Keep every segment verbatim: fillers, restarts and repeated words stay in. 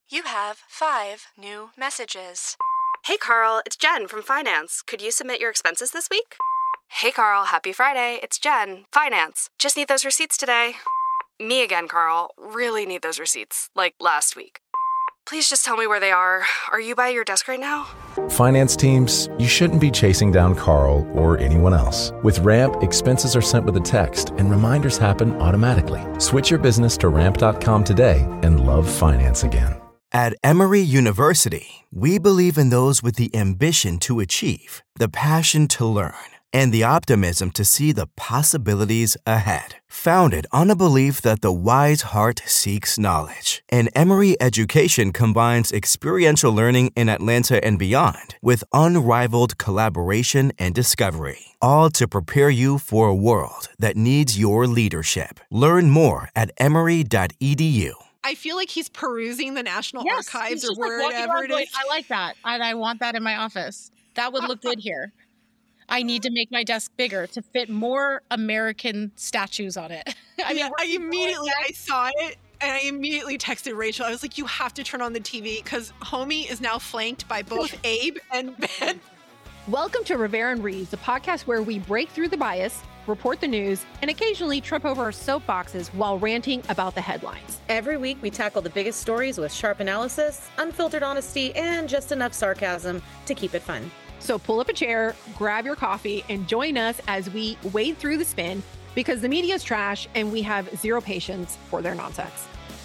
You have five new messages. Hey Carl, it's Jen from Finance. Could you submit your expenses this week? Hey Carl, happy Friday. It's Jen, Finance. Just need those receipts today. Me again, Carl. Really need those receipts, like last week. Please just tell me where they are. Are you by your desk right now? Finance teams, you shouldn't be chasing down Carl or anyone else. With Ramp, expenses are sent with a text and reminders happen automatically. Switch your business to ramp dot com today and love finance again. At Emory University, we believe in those with the ambition to achieve, the passion to learn, and the optimism to see the possibilities ahead. Founded on a belief that the wise heart seeks knowledge, and Emory education combines experiential learning in Atlanta and beyond with unrivaled collaboration and discovery, all to prepare you for a world that needs your leadership. Learn more at emory dot e d u. I feel like he's perusing the National yes, Archives or like wherever it is. I like that. And I want that in my office. That would look good here. I need to make my desk bigger to fit more American statues on it. I mean, mean, I immediately, I saw it and I immediately texted Rachel. I was like, you have to turn on the T V because Homie is now flanked by both Abe and Ben. Welcome to Rivera and Reeves, the podcast where we break through the bias, report the news, and occasionally trip over our soapboxes while ranting about the headlines. Every week, we tackle the biggest stories with sharp analysis, unfiltered honesty, and just enough sarcasm to keep it fun. So pull up a chair, grab your coffee, and join us as we wade through the spin because the media is trash and we have zero patience for their nonsense.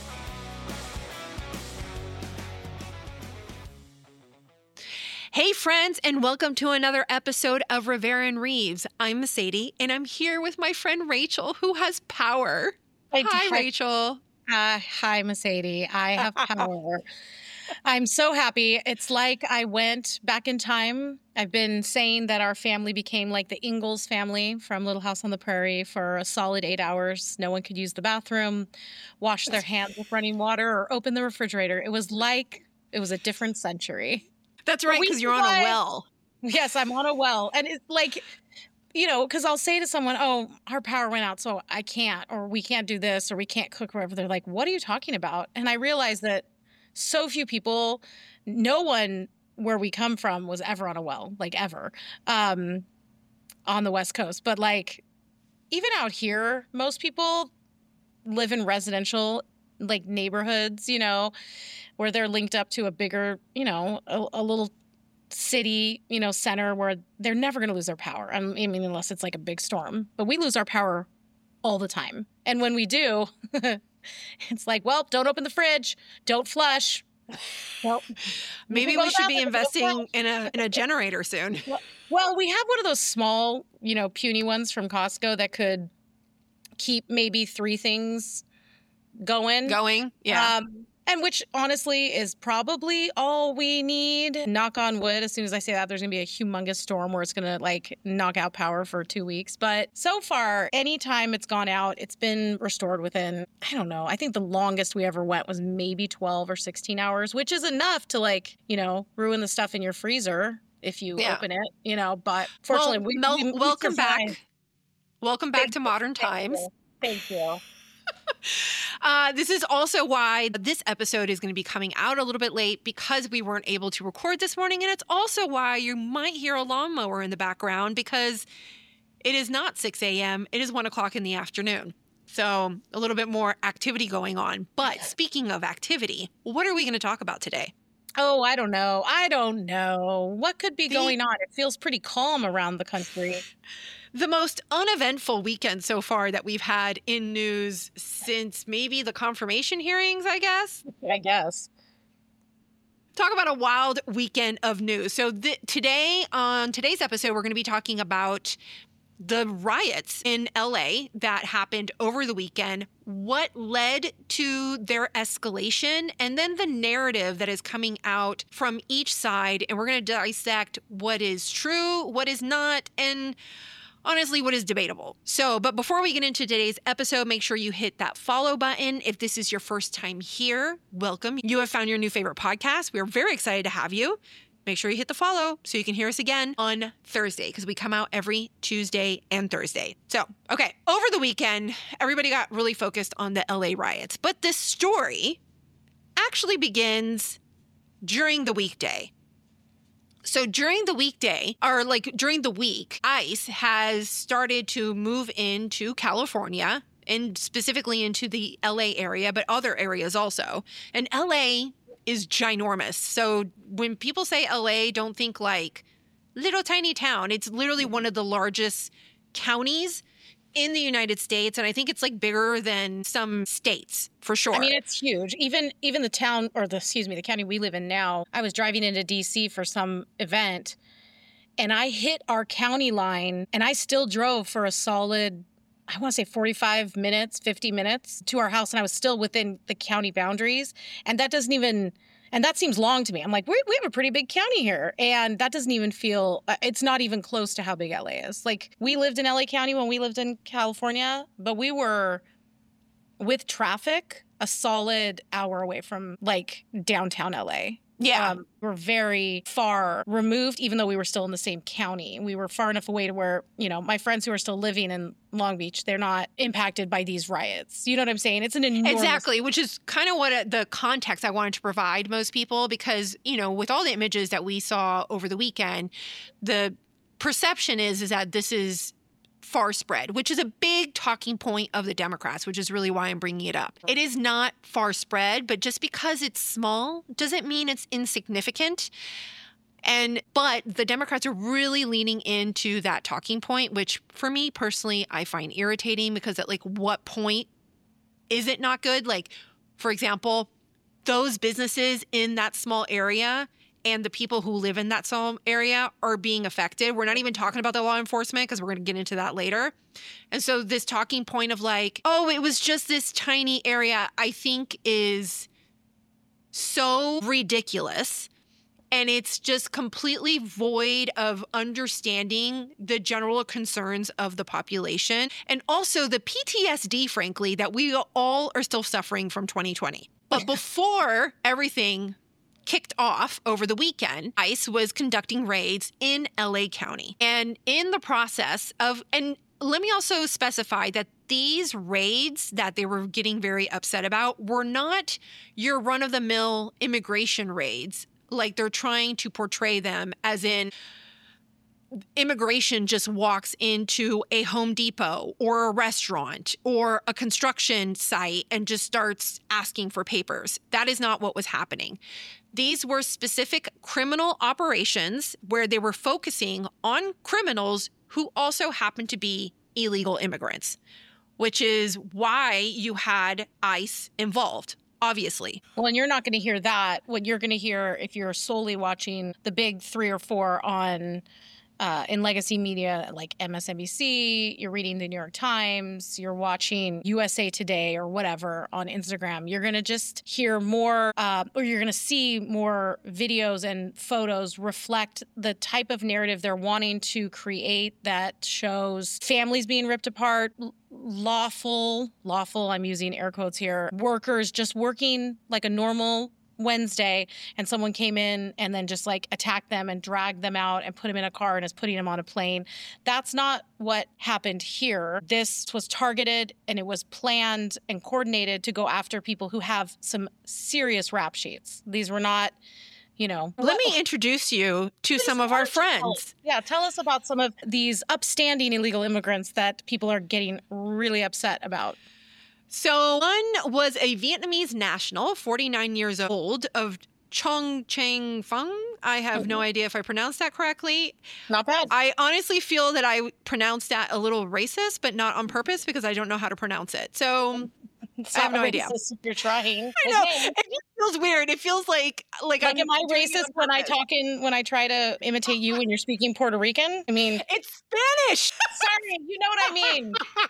Hey friends, and welcome to another episode of Rivera and Reeves. I'm Mercedes, and I'm here with my friend Rachel, who has power. I Hi, d- Rachel. Uh, hi, Mercedes. I have power. I'm so happy. It's like I went back in time. I've been saying that our family became like the Ingalls family from Little House on the Prairie for a solid eight hours. No one could use the bathroom, wash their hands with running water, or open the refrigerator. It was like it was a different century. That's right, because you're on a well. Yes, I'm on a well. And it's like, you know, because I'll say to someone, oh, our power went out, so I can't, or we can't do this, or we can't cook wherever. They're like, what are you talking about? And I realized that so few people, no one where we come from was ever on a well, like ever, um, on the West Coast. But like, even out here, most people live in residential like neighborhoods, you know, where they're linked up to a bigger, you know, a, a little city, you know, center where they're never going to lose their power. I mean, unless it's like a big storm. But we lose our power all the time. And when we do, it's like, well, don't open the fridge, don't flush. Well, maybe we should be investing in a in a generator soon. Well, well, we have one of those small, you know, puny ones from Costco that could keep maybe three things going. Going, yeah. Um, and which honestly is probably all we need. Knock on wood. As soon as I say that, there's going to be a humongous storm where it's going to like knock out power for two weeks. But so far, anytime it's gone out, it's been restored within, I don't know, I think the longest we ever went was maybe twelve or sixteen hours, which is enough to like, you know, ruin the stuff in your freezer if you yeah. open it, you know. But fortunately, well, we, Mel, we, we welcome survived. back. Welcome back Thank to you. modern Thank times. You. Thank you. Uh, this is also why this episode is going to be coming out a little bit late because we weren't able to record this morning. And it's also why you might hear a lawnmower in the background because it is not six a.m. It is one o'clock in the afternoon. So a little bit more activity going on. But speaking of activity, what are we going to talk about today? Oh, I don't know. I don't know. What could be the, going on? It feels pretty calm around the country. The most uneventful weekend so far that we've had in news since maybe the confirmation hearings, I guess. I guess. Talk about a wild weekend of news. So th- today, on today's episode, we're going to be talking about the riots in L A that happened over the weekend, what led to their escalation, and then the narrative that is coming out from each side. And we're going to dissect what is true, what is not, and honestly, what is debatable. So, but before we get into today's episode, make sure you hit that follow button. If this is your first time here, welcome. You have found your new favorite podcast. We are very excited to have you. Make sure you hit the follow so you can hear us again on Thursday because we come out every Tuesday and Thursday. So, okay, over the weekend, everybody got really focused on the L A riots. But this story actually begins during the weekday. So during the weekday, or like during the week, ICE has started to move into California and specifically into the L A area, but other areas also. And L A is ginormous. So when people say L A, don't think like little tiny town. It's literally one of the largest counties in the United States. And I think it's like bigger than some states for sure. I mean, it's huge. Even even the town or the, excuse me, the county we live in now, I was driving into D C for some event and I hit our county line and I still drove for a solid, I want to say forty-five minutes, fifty minutes to our house. And I was still within the county boundaries. And that doesn't even, and that seems long to me. I'm like, we, we have a pretty big county here. And that doesn't even feel, it's not even close to how big L A is. Like we lived in L A County when we lived in California, but we were with traffic a solid hour away from like downtown L A. Yeah. Um, we're very far removed, even though we were still in the same county. We were far enough away to where, you know, my friends who are still living in Long Beach, they're not impacted by these riots. You know what I'm saying? It's an enormous... Exactly, which is kind of what uh, the context I wanted to provide most people because, you know, with all the images that we saw over the weekend, the perception is, is that this is far spread, which is a big talking point of the Democrats, which is really why I'm bringing it up. It is not far spread, but just because it's small doesn't mean it's insignificant. And but the Democrats are really leaning into that talking point, which for me personally, I find irritating because at like what point is it not good? Like, for example, those businesses in that small area and the people who live in that small area are being affected. We're not even talking about the law enforcement because we're going to get into that later. And so this talking point of like, oh, it was just this tiny area, I think is so ridiculous. And it's just completely void of understanding the general concerns of the population and also the P T S D, frankly, that we all are still suffering from twenty twenty. But before everything kicked off over the weekend, ICE was conducting raids in L A County. And in the process of, and let me also specify that these raids that they were getting very upset about were not your run-of-the-mill immigration raids like they're trying to portray them, as in immigration just walks into a Home Depot or a restaurant or a construction site and just starts asking for papers. That is not what was happening. These were specific criminal operations where they were focusing on criminals who also happened to be illegal immigrants, which is why you had ICE involved, obviously. Well, and you're not going to hear that. What you're going to hear if you're solely watching the big three or four on Uh, in legacy media like M S N B C, you're reading the New York Times, you're watching U S A Today or whatever on Instagram, you're going to just hear more uh, or you're going to see more videos and photos reflect the type of narrative they're wanting to create that shows families being ripped apart, lawful, lawful, I'm using air quotes here, workers just working like a normal Wednesday, and someone came in and then just like attacked them and dragged them out and put them in a car and is putting them on a plane. That's not what happened here. This was targeted and it was planned and coordinated to go after people who have some serious rap sheets. These were not, you know. Let me introduce you to some of our friends. Yeah, tell us about some of these upstanding illegal immigrants that people are getting really upset about. So one was a Vietnamese national, forty-nine years old, of Trong Chang Phung. I have mm-hmm. no idea if I pronounced that correctly. Not bad. I honestly feel that I pronounced that a little racist, but not on purpose because I don't know how to pronounce it. So it's I have no racist idea. If you're trying. I know. It feels weird. It feels like like, like I'm am I doing racist when I talk in when I try to imitate you when you're speaking Puerto Rican? I mean, it's Spanish. Sorry, you know what I mean.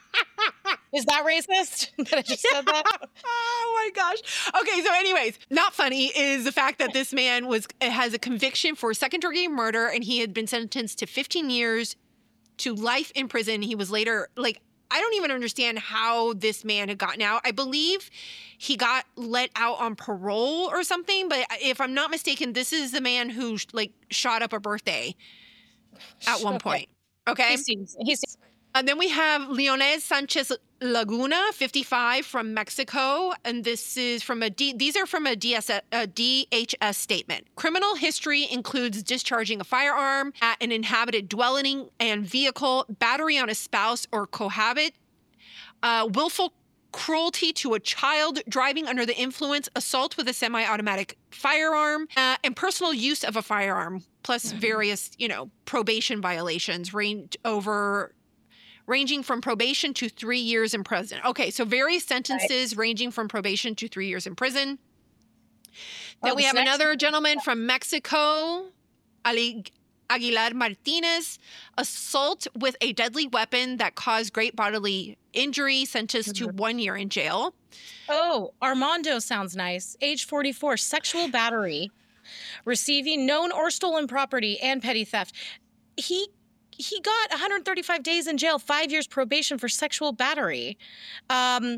Is that racist that I just said that? Oh my gosh. Okay, so anyways, not funny is the fact that this man was has a conviction for second degree murder and he had been sentenced to fifteen years to life in prison. He was later like I don't even understand how this man had gotten out. I believe he got let out on parole or something, but if I'm not mistaken, this is the man who like shot up a birthday at one point. Okay? He seems he seems And then we have Leonés Sanchez Laguna, fifty-five, from Mexico. And this is from a D, these are from a, D S, a D H S statement. Criminal history includes discharging a firearm at an inhabited dwelling and vehicle, battery on a spouse or cohabit, uh, willful cruelty to a child, driving under the influence, assault with a semi-automatic firearm, uh, and personal use of a firearm, plus various, you know, probation violations range over ranging from probation to three years in prison. Okay, so various sentences right. ranging from probation to three years in prison. Then oh, we have another gentleman from Mexico, Ali Aguilar Martinez, assault with a deadly weapon that caused great bodily injury, sentenced mm-hmm. to one year in jail. Oh, Armando sounds nice. Age forty-four, sexual battery, receiving known or stolen property, and petty theft. He he got one hundred thirty-five days in jail, five years probation for sexual battery. Um,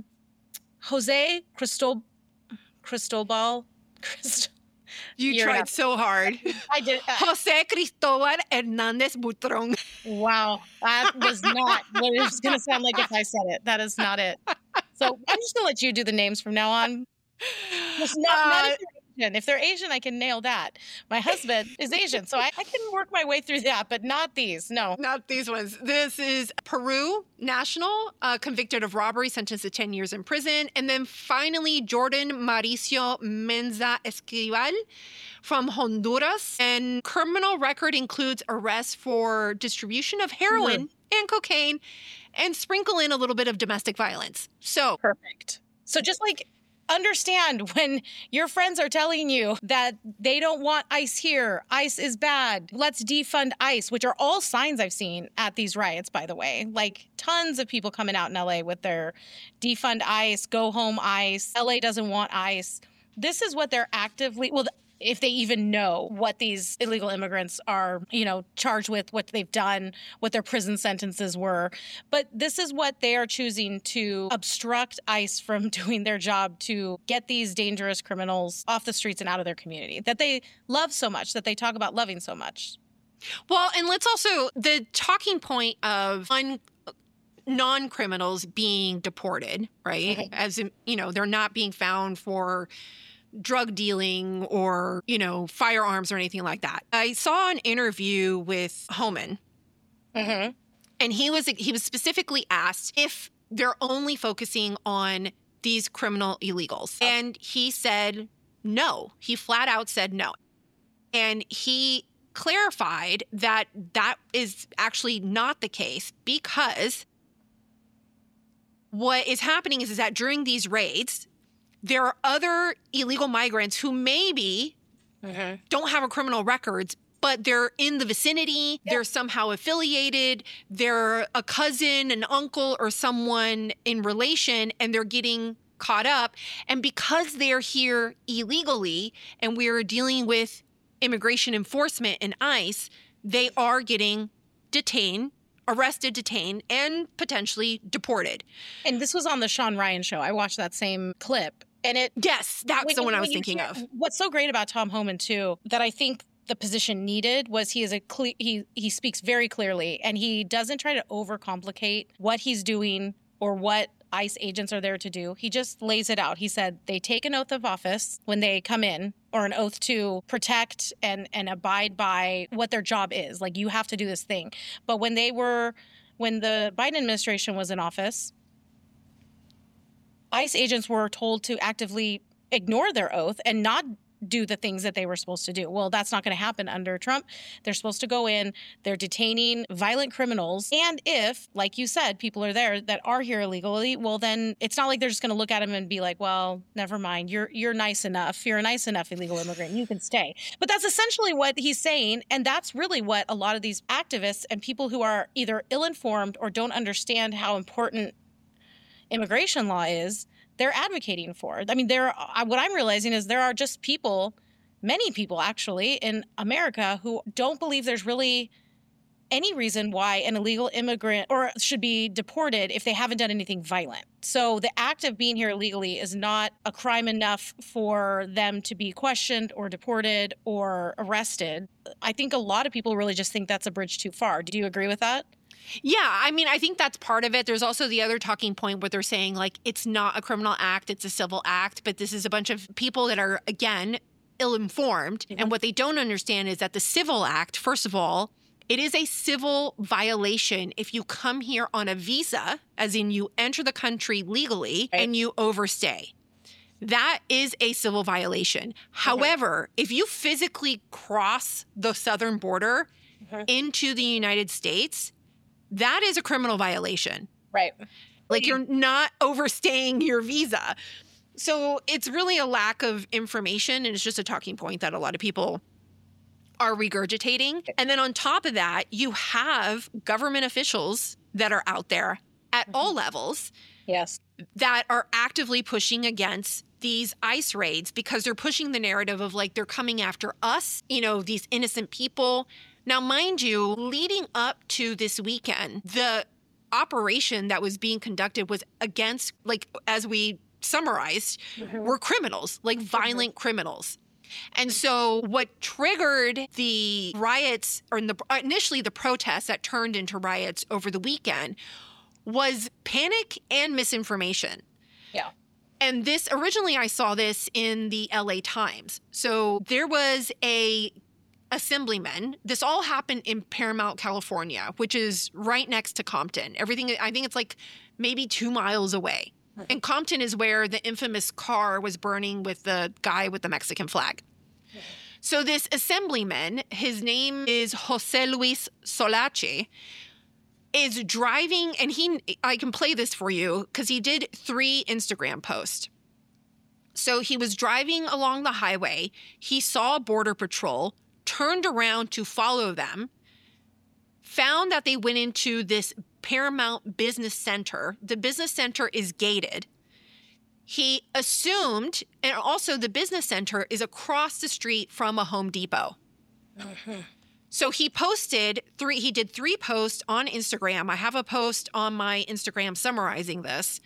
Jose Cristobal, Cristobal, Cristobal. You You're tried so hard. I did. Uh, Jose Cristobal Hernandez Butron. Wow. That was not what it was going to sound like if I said it. That is not it. So I'm just going to let you do the names from now on. Not, uh, not if they're Asian. If they're Asian, I can nail that. My husband is Asian, so I, I can work my way through that, but not these. No. Not these ones. This is Peru national, uh, convicted of robbery, sentenced to ten years in prison. And then finally, Jordan Mauricio Menza Esquivel from Honduras. And criminal record includes arrests for distribution of heroin mm-hmm. and cocaine, and sprinkle in a little bit of domestic violence. So perfect. So just like understand when your friends are telling you that they don't want ICE here, ICE is bad, let's defund ICE, which are all signs I've seen at these riots, by the way. Like tons of people coming out in L A with their defund ICE, go home ICE, L A doesn't want ICE. This is what they're actively, well, if they even know what these illegal immigrants are, you know, charged with, what they've done, what their prison sentences were. But this is what they are choosing to obstruct ICE from doing their job, to get these dangerous criminals off the streets and out of their community that they love so much, that they talk about loving so much. Well, and let's also, the talking point of un- non-criminals being deported, right? Okay. As in, you know, they're not being found for drug dealing or, you know, firearms or anything like that. I saw an interview with Homan, mm-hmm. and he was he was specifically asked if they're only focusing on these criminal illegals. And he said no. He flat out said no. And he clarified that that is actually not the case, because what is happening is, is that during these raids, there are other illegal migrants who maybe mm-hmm. don't have a criminal records, but they're in the vicinity, yeah. they're somehow affiliated, they're a cousin, an uncle, or someone in relation, and they're getting caught up. And because they're here illegally and we're dealing with immigration enforcement and ICE, they are getting detained, arrested, detained, and potentially deported. And this was on the Sean Ryan show. I watched that same clip. And it Yes, that's the one I was thinking hear, of. What's so great about Tom Homan, too, that I think the position needed, was he is a cle- he he speaks very clearly, and he doesn't try to overcomplicate what he's doing or what ICE agents are there to do. He just lays it out. He said they take an oath of office when they come in, or an oath to protect and, and abide by what their job is. Like, you have to do this thing. But when they were, when the Biden administration was in office, ICE agents were told to actively ignore their oath and not do the things that they were supposed to do. Well, that's not going to happen under Trump. They're supposed to go in, they're detaining violent criminals. And if, like you said, people are there that are here illegally, well, then it's not like they're just going to look at them and be like, well, never mind. You're you're nice enough. You're a nice enough illegal immigrant. You can stay. But that's essentially what he's saying. And that's really what a lot of these activists and people who are either ill-informed or don't understand how important immigration law is, they're advocating for. I mean, there. What I'm realizing is there are just people, many people actually, in America who don't believe there's really any reason why an illegal immigrant or should be deported if they haven't done anything violent. So the act of being here illegally is not a crime enough for them to be questioned or deported or arrested. I think a lot of people really just think that's a bridge too far. Do you agree with that? Yeah, I mean, I think that's part of it. There's also the other talking point where they're saying, like, it's not a criminal act, it's a civil act, but this is a bunch of people that are, again, ill-informed. Mm-hmm. And what they don't understand is that the civil act, first of all, it is a civil violation if you come here on a visa, as in you enter the country legally, right, and you overstay. That is a civil violation. Okay. However, if you physically cross the southern border mm-hmm. into the United States, that is a criminal violation. Right. Like, you're not overstaying your visa. So it's really a lack of information, and it's just a talking point that a lot of people are regurgitating. And then on top of that, you have government officials that are out there at mm-hmm. all levels. Yes. That are actively pushing against these ICE raids because they're pushing the narrative of, like, they're coming after us, you know, these innocent people. Now, mind you, leading up to this weekend, the operation that was being conducted was against, like, as we summarized, mm-hmm. were criminals, like violent mm-hmm. criminals. And so what triggered the riots, or in the, initially the protests that turned into riots over the weekend, was panic and misinformation. Yeah. And this, originally I saw this in the L A Times. So there was a assemblyman. This all happened in Paramount, California, which is right next to Compton. Everything, I think it's like maybe two miles away. And Compton is where the infamous car was burning with the guy with the Mexican flag. So this assemblyman, his name is Jose Luis Solache, is driving, and he, I can play this for you because he did three Instagram posts. So he was driving along the highway. He saw Border Patrol, turned around to follow them, found that they went into this Paramount Business Center. The business center is gated. He assumed, and also the business center is across the street from a Home Depot. Mm-hmm. So he posted three, he did three posts on Instagram. I have a post on my Instagram summarizing this,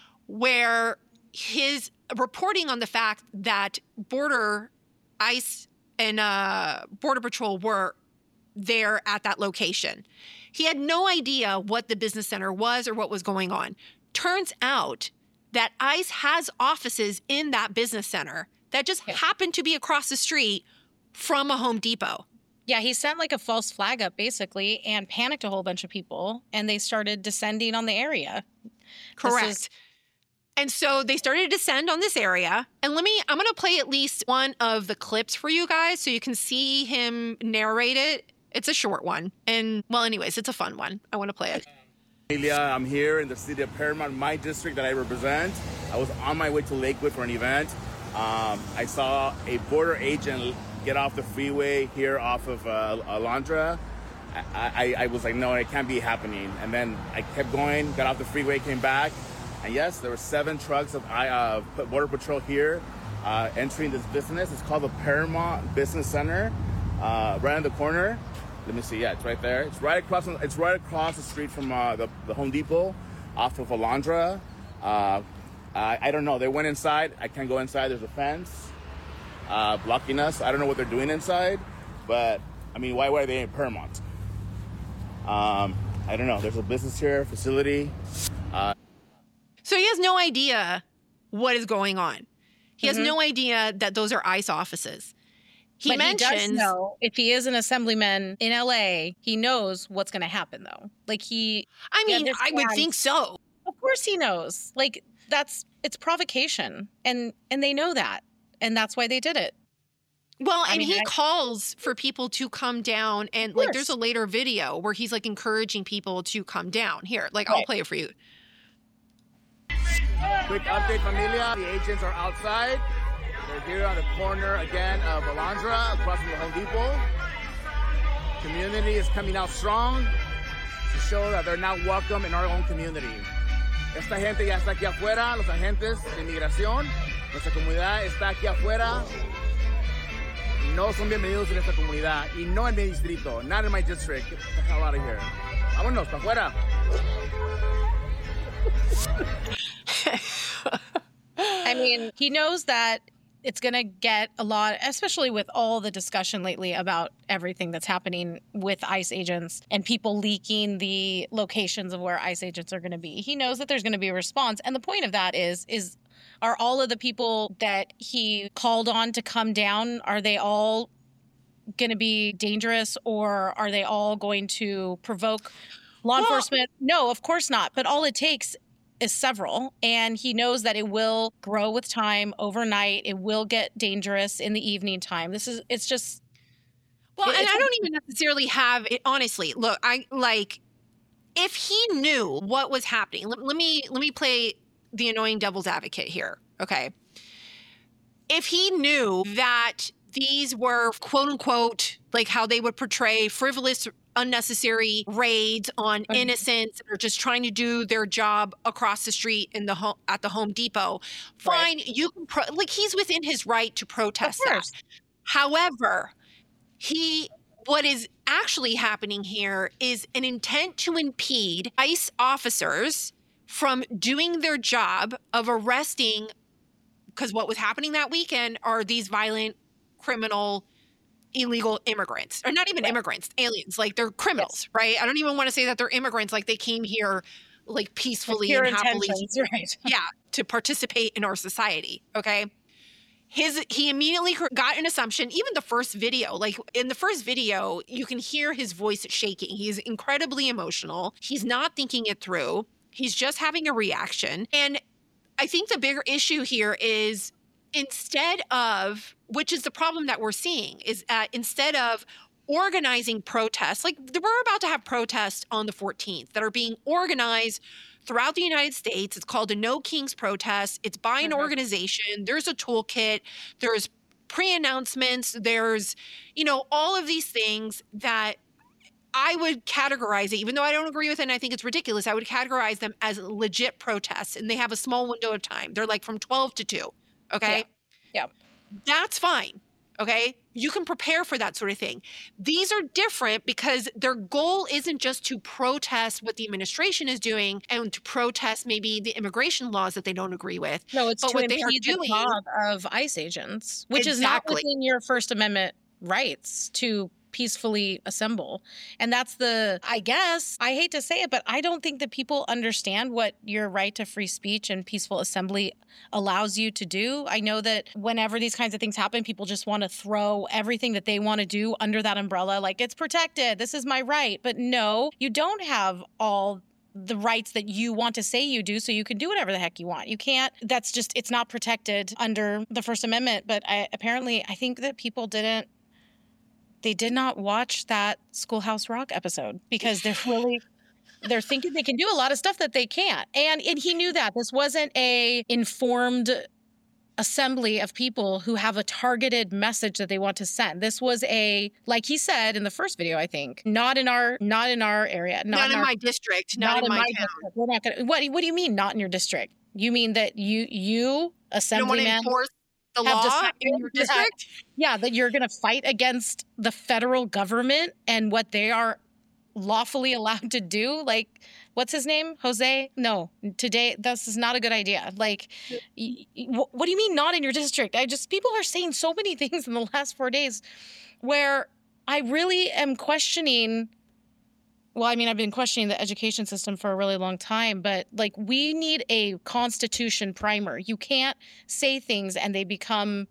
where his reporting on the fact that Border ICE and uh, Border Patrol were there at that location. He had no idea what the business center was or what was going on. Turns out that ICE has offices in that business center that just yeah. happened to be across the street from a Home Depot. Yeah, he sent like a false flag up basically and panicked a whole bunch of people, and they started descending on the area. Correct. Is- and so they started to descend on this area. And let me, I'm going to play at least one of the clips for you guys so you can see him narrate it. It's a short one. And, well, anyways, it's a fun one. I want to play it. I'm here in the city of Paramount, my district that I represent. I was on my way to Lakewood for an event. Um, I saw a border agent get off the freeway here off of uh, Alondra. I, I, I was like, no, it can't be happening. And then I kept going, got off the freeway, came back. And yes, there were seven trucks of uh, Border Patrol here uh, entering this business. It's called the Paramount Business Center, uh, right on the corner. Let me see. Yeah, it's right there. It's right across. It's right across the street from uh, the, the Home Depot, off of Alondra. Uh, I, I don't know. They went inside. I can't go inside. There's a fence uh, blocking us. I don't know what they're doing inside, but I mean, why were they in Paramount? Um, I don't know. There's a business here, facility. Uh, so he has no idea what is going on. He mm-hmm. has no idea that those are ICE offices. He but mentions, he does know if he is an assemblyman in L A, he knows what's going to happen, though. Like he, I mean, I would think so. Of course, he knows. Like that's it's provocation, and and they know that, and that's why they did it. Well, I and mean, he I, calls for people to come down, and like there's a later video where he's like encouraging people to come down. Here, like right. I'll play it for you. Quick update, familia. The agents are outside. They're here on the corner again of Alondra, across from the Home Depot. Community is coming out strong to show that they're not welcome in our own community. Esta gente ya está aquí afuera, los agentes de inmigración. Nuestra comunidad está aquí afuera. No son bienvenidos en esta comunidad y no en mi distrito, not in my district. Get the hell out of here. Vámonos, para afuera. I mean, he knows that it's going to get a lot, especially with all the discussion lately about everything that's happening with ICE agents and people leaking the locations of where ICE agents are going to be. He knows that there's going to be a response. And the point of that is, is are all of the people that he called on to come down, are they all going to be dangerous, or are they all going to provoke law well, enforcement? No, of course not. But all it takes is several. And he knows that it will grow with time overnight. It will get dangerous in the evening time. This is, it's just. Well, it, and I don't even necessarily have it. Honestly, look, I like if he knew what was happening, let, let me, let me play the annoying devil's advocate here. Okay. If he knew that these were quote unquote, like how they would portray frivolous, unnecessary raids on innocents or just trying to do their job across the street in the home at the Home Depot, fine. Right. You can pro- like he's within his right to protest that. However, he what is actually happening here is an intent to impede ICE officers from doing their job of arresting, because what was happening that weekend are these violent, criminal, illegal immigrants, or not even right. immigrants, aliens, like they're criminals, yes. right? I don't even want to say that they're immigrants, like they came here like peacefully and happily, right. yeah, to participate in our society, okay? His He immediately got an assumption, even the first video, like in the first video, you can hear his voice shaking. He's incredibly emotional. He's not thinking it through. He's just having a reaction. And I think the bigger issue here is instead of, which is the problem that we're seeing, is uh, instead of organizing protests, like we're about to have protests on the fourteenth that are being organized throughout the United States. It's called a No Kings protest. It's by an mm-hmm. organization. There's a toolkit. There's pre-announcements. There's, you know, all of these things that I would categorize it, even though I don't agree with it and I think it's ridiculous, I would categorize them as legit protests. And they have a small window of time. They're like from twelve to two. Okay? Yeah. yeah. That's fine. Okay? You can prepare for that sort of thing. These are different because their goal isn't just to protest what the administration is doing and to protest maybe the immigration laws that they don't agree with. No, it's but to what impede they are the doing job of ICE agents, which exactly. is not within your First Amendment rights to peacefully assemble. And that's the, I guess, I hate to say it, but I don't think that people understand what your right to free speech and peaceful assembly allows you to do. I know that whenever these kinds of things happen, people just want to throw everything that they want to do under that umbrella, like it's protected, this is my right. But no, you don't have all the rights that you want to say you do, so you can do whatever the heck you want. You can't, that's just, it's not protected under the First Amendment. But I, apparently, I think that people didn't, they did not watch that Schoolhouse Rock episode because they're really, they're thinking they can do a lot of stuff that they can't. And, and he knew that. This wasn't a informed assembly of people who have a targeted message that they want to send. This was a, like he said in the first video, I think, not in our, not in our area. Not, not in, in our, my district. Not, not in, in my, my town. District. We're not gonna, what, what do you mean not in your district? You mean that you, you, assemblyman, you want the law in your district? Yeah, that you're going to fight against the federal government and what they are lawfully allowed to do. Like, what's his name? Jose? No, today, this is not a good idea. Like, y- y- what do you mean not in your district? I just, people are saying so many things in the last four days where I really am questioning. Well, I mean, I've been questioning the education system for a really long time, but like we need a constitution primer. You can't say things and they become.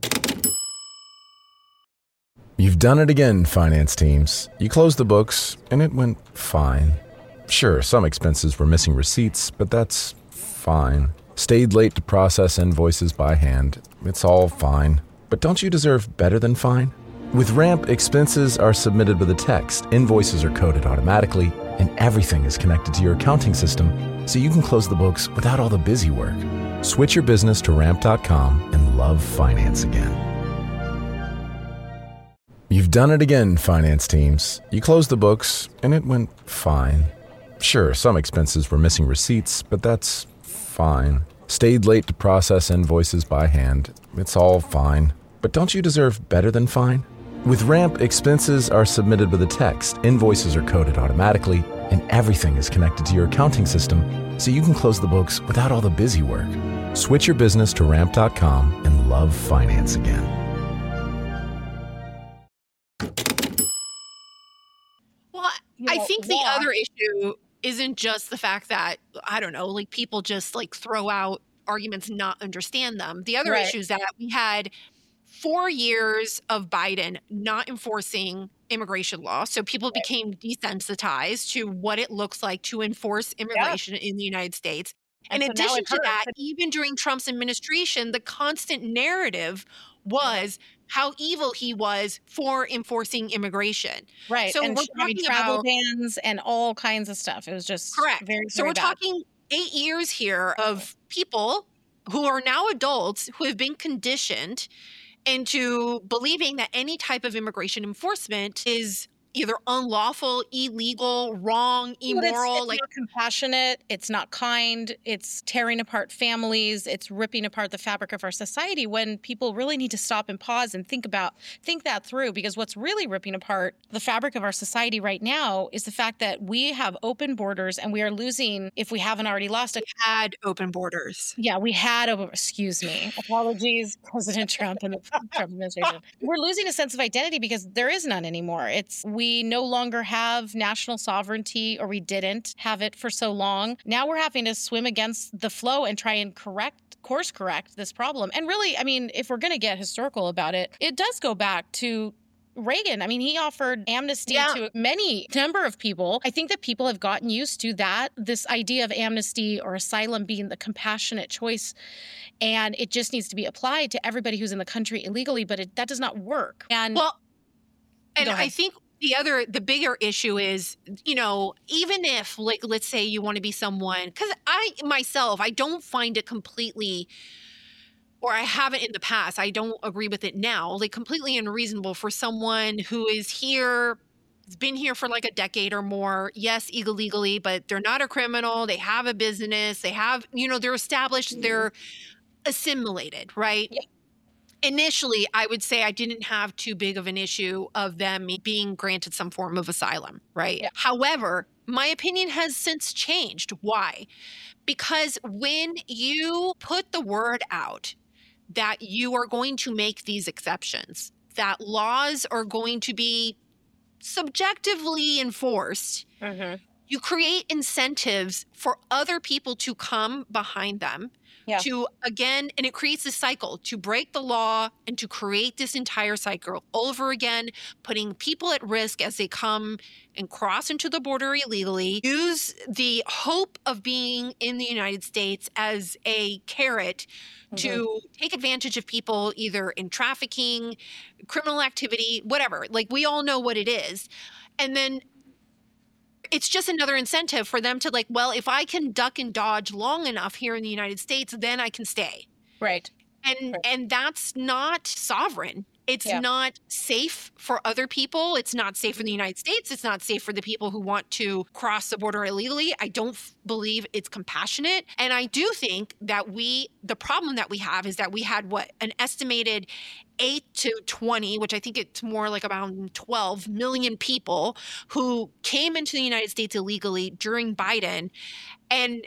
You've done it again, finance teams. You closed the books and it went fine. Sure, some expenses were missing receipts, but that's fine. Stayed late to process invoices by hand. It's all fine. But don't you deserve better than fine? With Ramp, expenses are submitted with a text, invoices are coded automatically, and everything is connected to your accounting system, so you can close the books without all the busy work. Switch your business to ramp dot com and love finance again. You've done it again, finance teams. You closed the books, and it went fine. Sure, some expenses were missing receipts, but that's fine. Stayed late to process invoices by hand. It's all fine. But don't you deserve better than fine? With Ramp, expenses are submitted with a text, invoices are coded automatically, and everything is connected to your accounting system, so you can close the books without all the busy work. Switch your business to ramp dot com and love finance again. Well, I think the other issue isn't just the fact that, I don't know, like people just like throw out arguments, not understand them. The other Right. issue is that we had four years of Biden not enforcing immigration law. So people became desensitized to what it looks like to enforce immigration in the United States. And In so now addition it to that, hurts. even during Trump's administration, the constant narrative was how evil he was for enforcing immigration. Right. So and we're having talking travel about bans and all kinds of stuff. It was just correct. very, so very we're bad. talking eight years here of people who are now adults who have been conditioned into believing that any type of immigration enforcement is either unlawful, illegal, wrong, But it's, immoral. it's like not compassionate. It's not kind. It's tearing apart families. It's ripping apart the fabric of our society when people really need to stop and pause and think about, think that through. Because what's really ripping apart the fabric of our society right now is the fact that we have open borders and we are losing, if we haven't already lost it. had open borders. Yeah, we had, a, excuse me, apologies, President Trump and the Trump administration. We're losing a sense of identity because there is none anymore. It's, we no longer have national sovereignty, or we didn't have it for so long. Now we're having to swim against the flow and try and correct, course correct this problem. And really, I mean, if we're going to get historical about it, it does go back to Reagan. I mean, he offered amnesty Yeah. to many number of people. I think that people have gotten used to that, this idea of amnesty or asylum being the compassionate choice, and it just needs to be applied to everybody who's in the country illegally, but it, that does not work. And Well, and Go ahead. I think the other, the bigger issue is, you know, even if, like, let's say you want to be someone, because I myself, I don't find it completely, or I haven't in the past, I don't agree with it now, like completely unreasonable for someone who is here, has been here for like a decade or more, yes, illegally, but they're not a criminal, they have a business, they have, you know, they're established, they're assimilated, right? Yeah. Initially, I would say I didn't have too big of an issue of them being granted some form of asylum, right? Yeah. However, my opinion has since changed. Why? Because when you put the word out that you are going to make these exceptions, that laws are going to be subjectively enforced, Mhm. you create incentives for other people to come behind them. Yeah. To, again, and it creates this cycle to break the law and to create this entire cycle over again, putting people at risk as they come and cross into the border illegally, use the hope of being in the United States as a carrot to take advantage of people either in trafficking, criminal activity, whatever. Like, we all know what it is. And then it's just another incentive for them to, like, well, if I can duck and dodge long enough here in the United States, then I can stay. Right. And Right. and that's not sovereign. It's Yeah. not safe for other people. It's not safe for the United States. It's not safe for the people who want to cross the border illegally. I don't f- believe it's compassionate. And I do think that we, the problem that we have is that we had what, an estimated eight to twenty, which I think it's more like about twelve million people who came into the United States illegally during Biden. And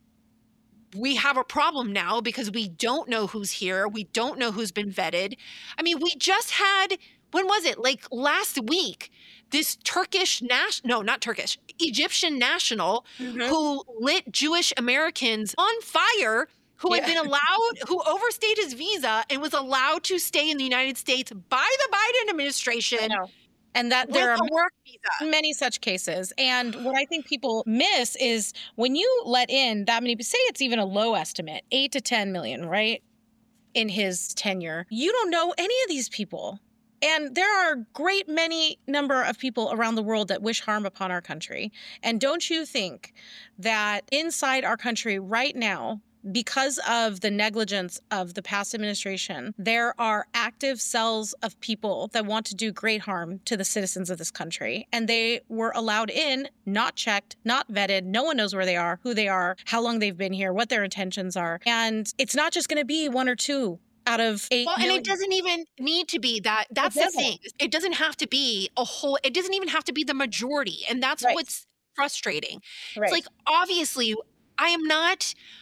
we have a problem now because we don't know who's here. We don't know who's been vetted. I mean, we just had, when was it? Like last week, this Turkish national, no, not Turkish, Egyptian national who lit Jewish Americans on fire, who had Yeah. been allowed, who overstayed his visa and was allowed to stay in the United States by the Biden administration I know. And that with there are a work visa. many such cases. And what I think people miss is when you let in that many, say it's even a low estimate, eight to ten million, right? In his tenure, you don't know any of these people. And there are a great many number of people around the world that wish harm upon our country. And don't you think that inside our country right now, because of the negligence of the past administration, there are active cells of people that want to do great harm to the citizens of this country. And they were allowed in, not checked, not vetted. No one knows where they are, who they are, how long they've been here, what their intentions are. And it's not just going to be one or two out of eight Well, and million. it doesn't even need to be that. That's the doesn't. thing. It doesn't have to be a whole, it doesn't even have to be the majority. And that's Right. what's frustrating. Right. It's like, obviously, I am not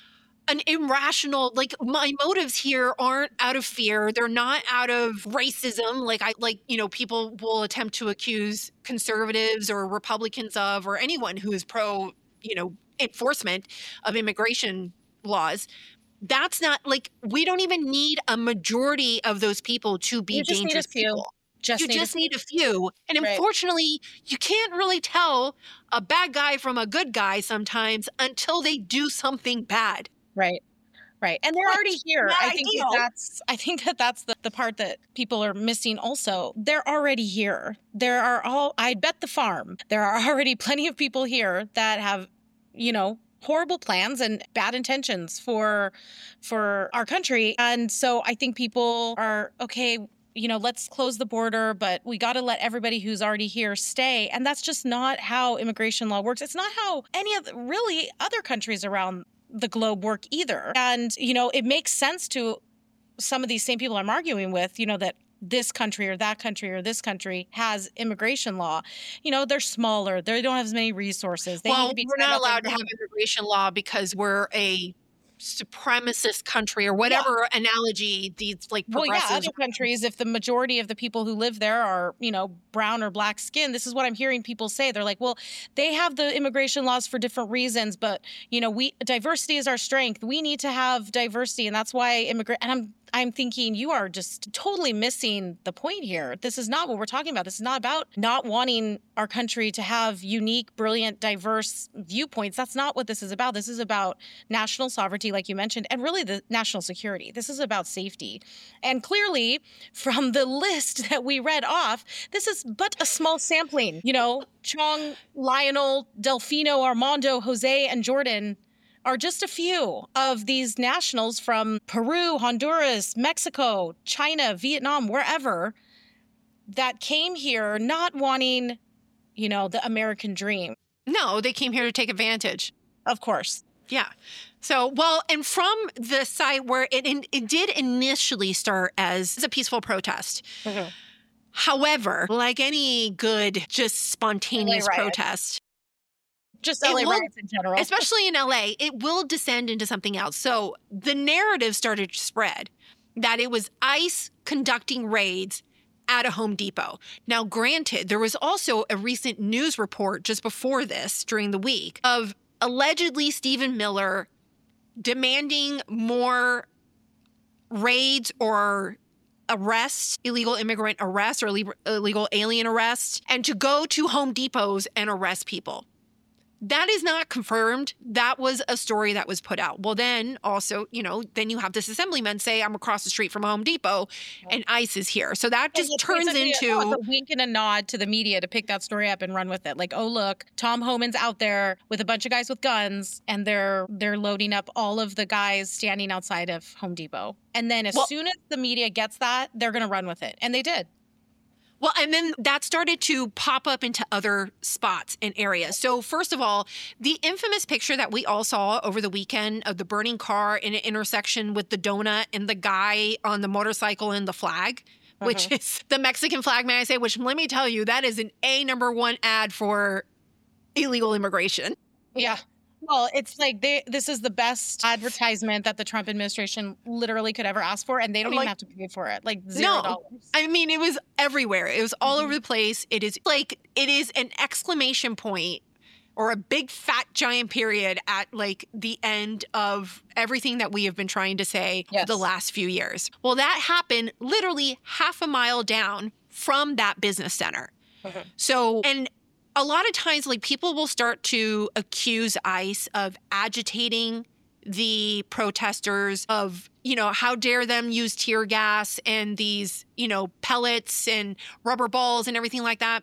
an irrational, like my motives here aren't out of fear. They're not out of racism. Like I, like, you know, people will attempt to accuse conservatives or Republicans of, or anyone who is pro, you know, enforcement of immigration laws. That's not like, we don't even need a majority of those people to be You just need a dangerous few. people. Just you need a just need a few. And Right. unfortunately, you can't really tell a bad guy from a good guy sometimes until they do something bad. Right. Right. And they're But already here. not I think that ideal. that's I think that that's the, the part that people are missing also. They're already here. There are all I bet the farm. There are already plenty of people here that have, you know, horrible plans and bad intentions for for our country. And so I think people are okay, you know, let's close the border, but we got to let everybody who's already here stay. And that's just not how immigration law works. It's not how any of the, really other countries around the globe work either. And, you know, it makes sense to some of these same people I'm arguing with, you know, that this country or that country or this country has immigration law. You know, they're smaller. They don't have as many resources. They well, need to be we're tied not up allowed in- to have immigration law because we're a supremacist country or whatever analogy these like Well, yeah, progressives. other countries, if the majority of the people who live there are, you know, brown or black skin, this is what I'm hearing people say. They're like, well, they have the immigration laws for different reasons, but, you know, we diversity is our strength. We need to have diversity, and that's why immigrant. And I'm I'm thinking you are just totally missing the point here. This is not what we're talking about. This is not about not wanting our country to have unique, brilliant, diverse viewpoints. That's not what this is about. This is about national sovereignty, like you mentioned, and really the national security. This is about safety. And clearly, from the list that we read off, this is but a small sampling. You know, Chong, Lionel, Delfino, Armando, Jose, and Jordan are just a few of these nationals from Peru, Honduras, Mexico, China, Vietnam, wherever, that came here not wanting, you know, the American dream. No, they came here to take advantage. Of course. Yeah. So, well, and from the site where it, it did initially start as a peaceful protest. Mm-hmm. However, like any good, just spontaneous L A riot. protest, Just It L A will- riots in general. especially in L A, it will descend into something else. So the narrative started to spread that it was ICE conducting raids at a Home Depot. Now, granted, there was also a recent news report just before this during the week of allegedly Stephen Miller demanding more raids or arrests, illegal immigrant arrests or ille- illegal alien arrests, and to go to Home Depots and arrest people. That is not confirmed. That was a story that was put out. Well, then also, you know, then you have this assemblyman say, I'm across the street from Home Depot and ICE is here. So that just It's turns basically a- into... oh, it's a wink and a nod to the media to pick that story up and run with it. Like, oh, look, Tom Homan's out there with a bunch of guys with guns, and they're they're loading up all of the guys standing outside of Home Depot. And then as Well- soon as the media gets that, they're going to run with it. And they did. Well, and then that started to pop up into other spots and areas. So first of all, the infamous picture that we all saw over the weekend of the burning car in an intersection with the donut and the guy on the motorcycle and the flag, which Uh-huh. is the Mexican flag, may I say, which let me tell you, that is an A number one ad for illegal immigration. Yeah. Well, it's like they, this is the best advertisement that the Trump administration literally could ever ask for, and they don't even Like- have to pay for it. Like zero No, dollars. I mean, it was everywhere. It was all Mm-hmm. over the place. It is like, it is an exclamation point or a big fat giant period at like the end of everything that we have been trying to say Yes. for the last few years. Well, that happened literally half a mile down from that business center. Mm-hmm. So, and a lot of times, like people will start to accuse ICE of agitating the protesters, of, you know, how dare them use tear gas and these, you know, pellets and rubber balls and everything like that.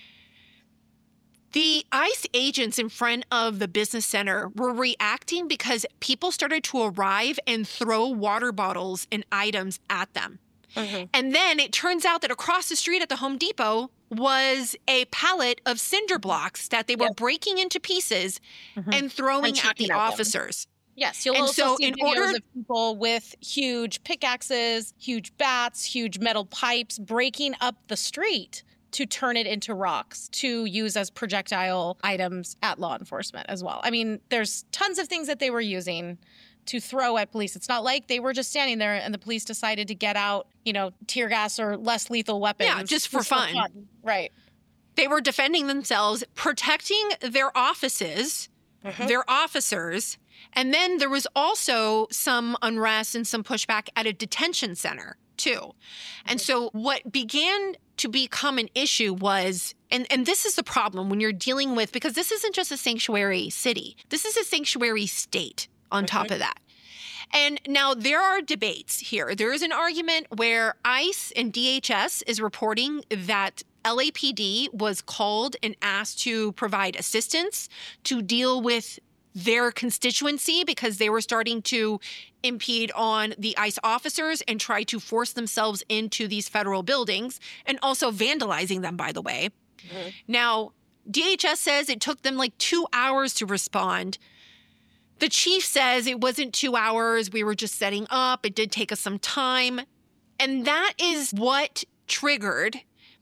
The ICE agents in front of the business center were reacting because people started to arrive and throw water bottles and items at them. Mm-hmm. And then it turns out that across the street at the Home Depot was a pallet of cinder blocks that they were Yes. breaking into pieces Mhm. and throwing And at chucking the at them. officers. Yes, you'll And also so see in videos order- of people with huge pickaxes, huge bats, huge metal pipes breaking up the street to turn it into rocks to use as projectile items at law enforcement as well. I mean, there's tons of things that they were using to throw at police. It's not like they were just standing there and the police decided to get out, you know, tear gas or less lethal weapons. Yeah, just for fun. fun. Right. They were defending themselves, protecting their offices, Mhm. their officers. And then there was also some unrest and some pushback at a detention center, too. And so what began to become an issue was, and, and this is the problem when you're dealing with, because this isn't just a sanctuary city, this is a sanctuary state on Mhm. top of that. And now there are debates here. There is an argument where ICE and D H S is reporting that L A P D was called and asked to provide assistance to deal with their constituency because they were starting to impede on the ICE officers and try to force themselves into these federal buildings and also vandalizing them, by the way. Mhm. Now, D H S says it took them like two hours to respond. The chief says it wasn't two hours. We were just setting up. It did take us some time. And that is what triggered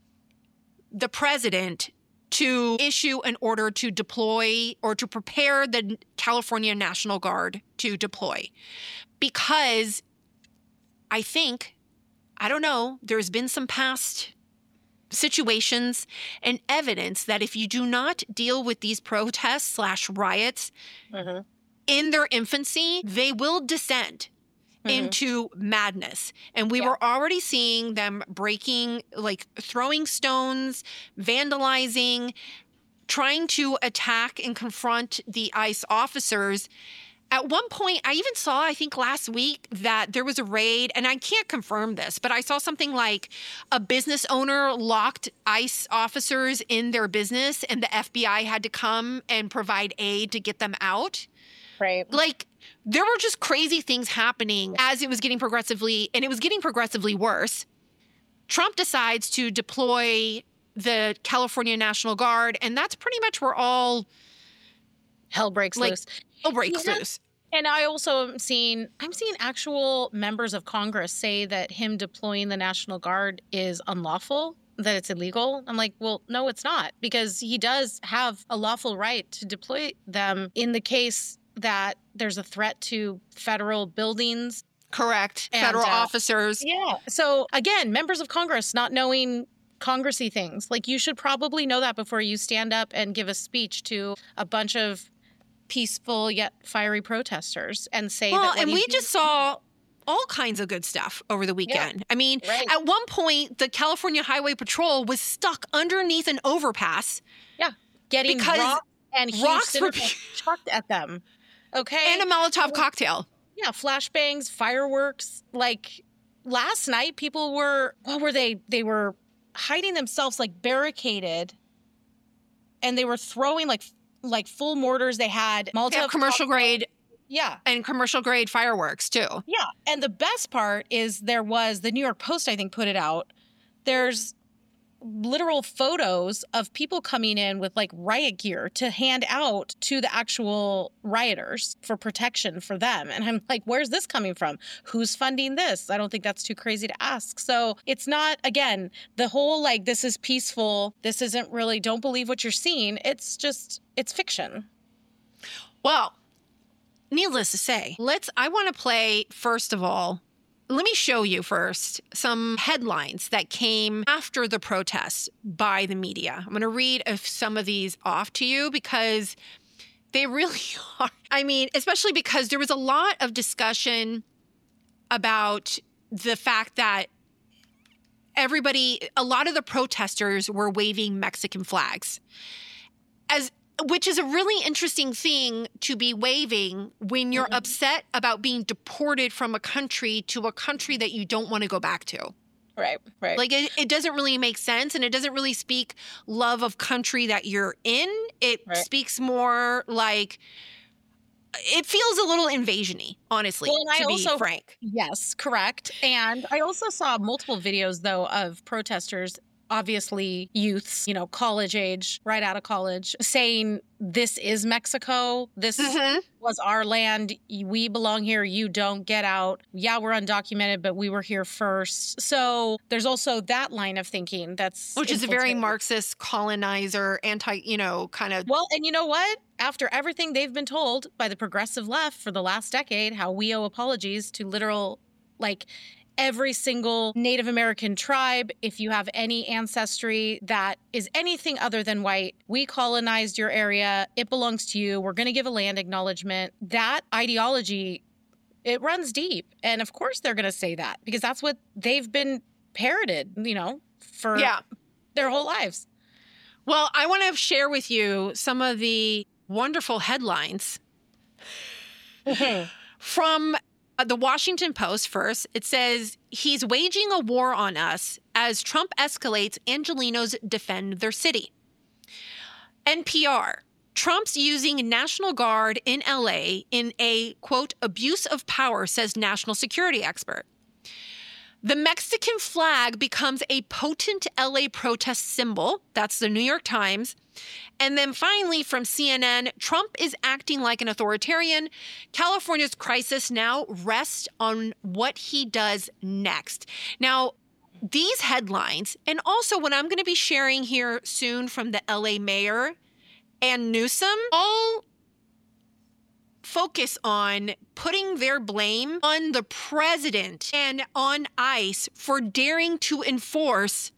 the president to issue an order to deploy or to prepare the California National Guard to deploy. Because I think, I don't know, there's been some past situations and evidence that if you do not deal with these protests slash riots Mhm. in their infancy, they will descend Mhm. into madness. And we Yeah. were already seeing them breaking, like throwing stones, vandalizing, trying to attack and confront the ICE officers. At one point, I even saw, I think last week, that there was a raid, and I can't confirm this, but I saw something like a business owner locked ICE officers in their business, and the F B I had to come and provide aid to get them out. Right. Like, there were just crazy things happening as it was getting progressively, and it was getting progressively worse. Trump decides to deploy the California National Guard, and that's pretty much where all Hell breaks like, loose. hell breaks Yeah. loose. And I also am seeing, I'm seeing actual members of Congress say that him deploying the National Guard is unlawful, that it's illegal. I'm like, well, no, it's not, because he does have a lawful right to deploy them in the case that there's a threat to federal buildings. Correct. And, Federal uh, officers. Yeah. So again, members of Congress not knowing Congressy things. Like, you should probably know that before you stand up and give a speech to a bunch of peaceful yet fiery protesters and say Well, that what and he's we doing- just saw all kinds of good stuff over the weekend. I mean, Right. at one point, the California Highway Patrol was stuck underneath an overpass yeah, getting because rocks and huge rocks were cinder blocks chucked at them. Okay. and a Molotov cocktail. Yeah, flashbangs, fireworks. Like last night, people were, what were they? They were hiding themselves, like barricaded, and they were throwing like like full mortars. They had Molotov They have commercial cocktail- grade Yeah. and commercial grade fireworks too. Yeah. And the best part is there was, the New York Post, I think, put it out. There's literal photos of people coming in with like riot gear to hand out to the actual rioters for protection for them. And I'm like, where's this coming from? Who's funding this? I don't think that's too crazy to ask. So it's not, again, the whole like, this is peaceful. This isn't really, don't believe what you're seeing. It's just, it's fiction. Well, needless to say, let's, I want to play, first of all, let me show you first some headlines that came after the protests by the media. I'm going to read a- some of these off to you because they really are. I mean, especially because there was a lot of discussion about the fact that everybody, a lot of the protesters were waving Mexican flags. As which is a really interesting thing to be waving when you're Mhm. upset about being deported from a country to a country that you don't want to go back to. Right, right. Like, it, it doesn't really make sense, and it doesn't really speak love of country that you're in. It Right. speaks more like, it feels a little invasion-y, honestly, Well, and I to be also- frank. Yes, correct. And I also saw multiple videos, though, of protesters obviously youths, you know, college age, right out of college, saying this is Mexico. This Mhm. was our land. We belong here. You don't. Get out. Yeah, we're undocumented, but we were here first. So there's also that line of thinking that's Which is a very infiltrated. Marxist, colonizer, anti, you know, kind of. Well, and you know what? After everything they've been told by the progressive left for the last decade, how we owe apologies to literal, like, every single Native American tribe, if you have any ancestry that is anything other than white, we colonized your area. It belongs to you. We're going to give a land acknowledgement. That ideology, it runs deep. And of course they're going to say that because that's what they've been parroted, you know, for Yeah. their whole lives. Well, I want to share with you some of the wonderful headlines from uh, the Washington Post first. It says, he's waging a war on us as Trump escalates Angelenos defend their city. N P R, Trump's using National Guard in L A in a, quote, abuse of power, says national security expert. The Mexican flag becomes a potent L A protest symbol. That's the New York Times. And then finally from C N N, Trump is acting like an authoritarian. California's crisis now rests on what he does next. Now, these headlines, and also what I'm going to be sharing here soon from the L A mayor and Newsom, all focus on putting their blame on the president and on ICE for daring to enforce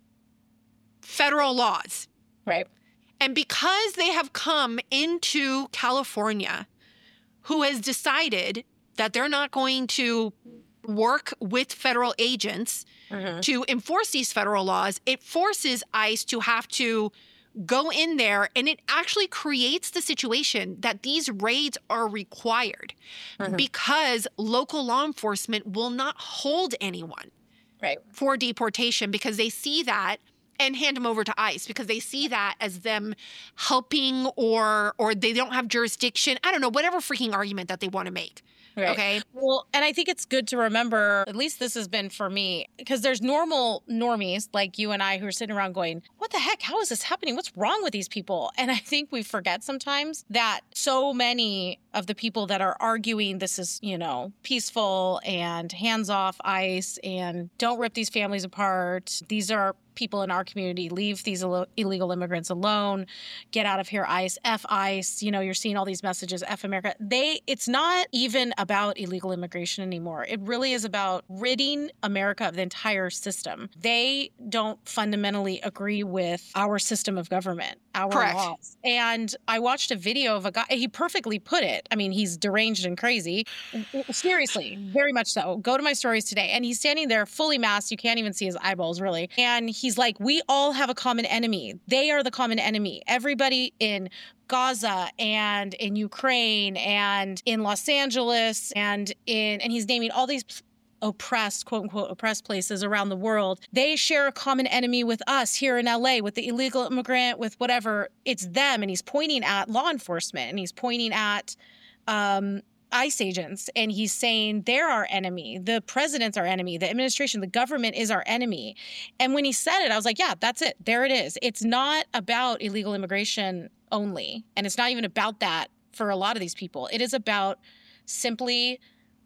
federal laws. Right. And because they have come into California, who has decided that they're not going to work with federal agents Mhm. to enforce these federal laws, it forces ICE to have to go in there, and it actually creates the situation that these raids are required Mhm. because local law enforcement will not hold anyone Right. for deportation because they see that and hand them over to ICE because they see that as them helping or or they don't have jurisdiction. I don't know, whatever freaking argument that they want to make. Right. Okay. Well, and I think it's good to remember, at least this has been for me, because there's normal normies like you and I who are sitting around going, what the heck? How is this happening? What's wrong with these people? And I think we forget sometimes that so many of the people that are arguing this is, you know, peaceful and hands off ICE and don't rip these families apart. These are people in our community, leave these Ill- illegal immigrants alone, get out of here, ICE, F ICE. You know, you're seeing all these messages, F America. They, it's not even about illegal immigration anymore. It really is about ridding America of the entire system. They don't fundamentally agree with our system of government, our Correct. laws. And I watched a video of a guy, he perfectly put it. I mean, he's deranged and crazy. Seriously, very much so. Go to my stories today. And he's standing there fully masked. You can't even see his eyeballs, really. And he's like, we all have a common enemy. They are the common enemy. Everybody in Gaza and in Ukraine and in Los Angeles and in, and he's naming all these oppressed, quote unquote, oppressed places around the world. They share a common enemy with us here in L A, with the illegal immigrant, with whatever. It's them. And he's pointing at law enforcement and he's pointing at, um, ICE agents, and he's saying they're our enemy. The president's our enemy. The administration, the government is our enemy. And when he said it, I was like, yeah, that's it. There it is. It's not about illegal immigration only. And it's not even about that for a lot of these people. It is about simply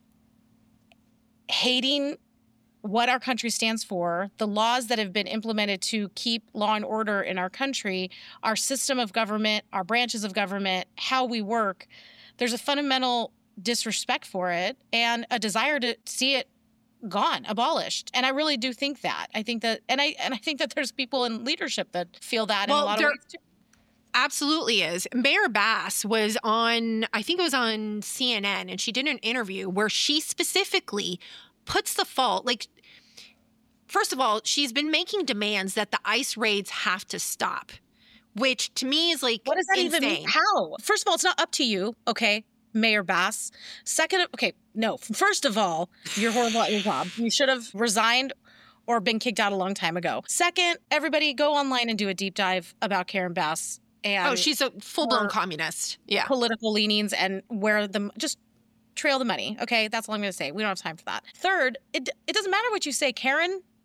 hating what our country stands for, the laws that have been implemented to keep law and order in our country, our system of government, our branches of government, how we work. There's a fundamental disrespect for it and a desire to see it gone, abolished. And I really do think that. I think that, and I and I think that there's people in leadership that feel that Well, in a lot of there- ways too. Absolutely is. Mayor Bass was on, I think it was on C N N, and she did an interview where she specifically puts the fault, like, first of all, she's been making demands that the ICE raids have to stop, which to me is like, What does that insane. even mean? How? First of all, it's not up to you, okay, Mayor Bass. Second, okay, no. First of all, you're horrible at your job. You should have resigned or been kicked out a long time ago. Second, everybody go online and do a deep dive about Karen Bass and Oh, she's a full-blown her communist. Yeah. political leanings and where the just trail the money. Okay, that's all I'm going to say. We don't have time for that. Third, it it doesn't matter what you say, Karen.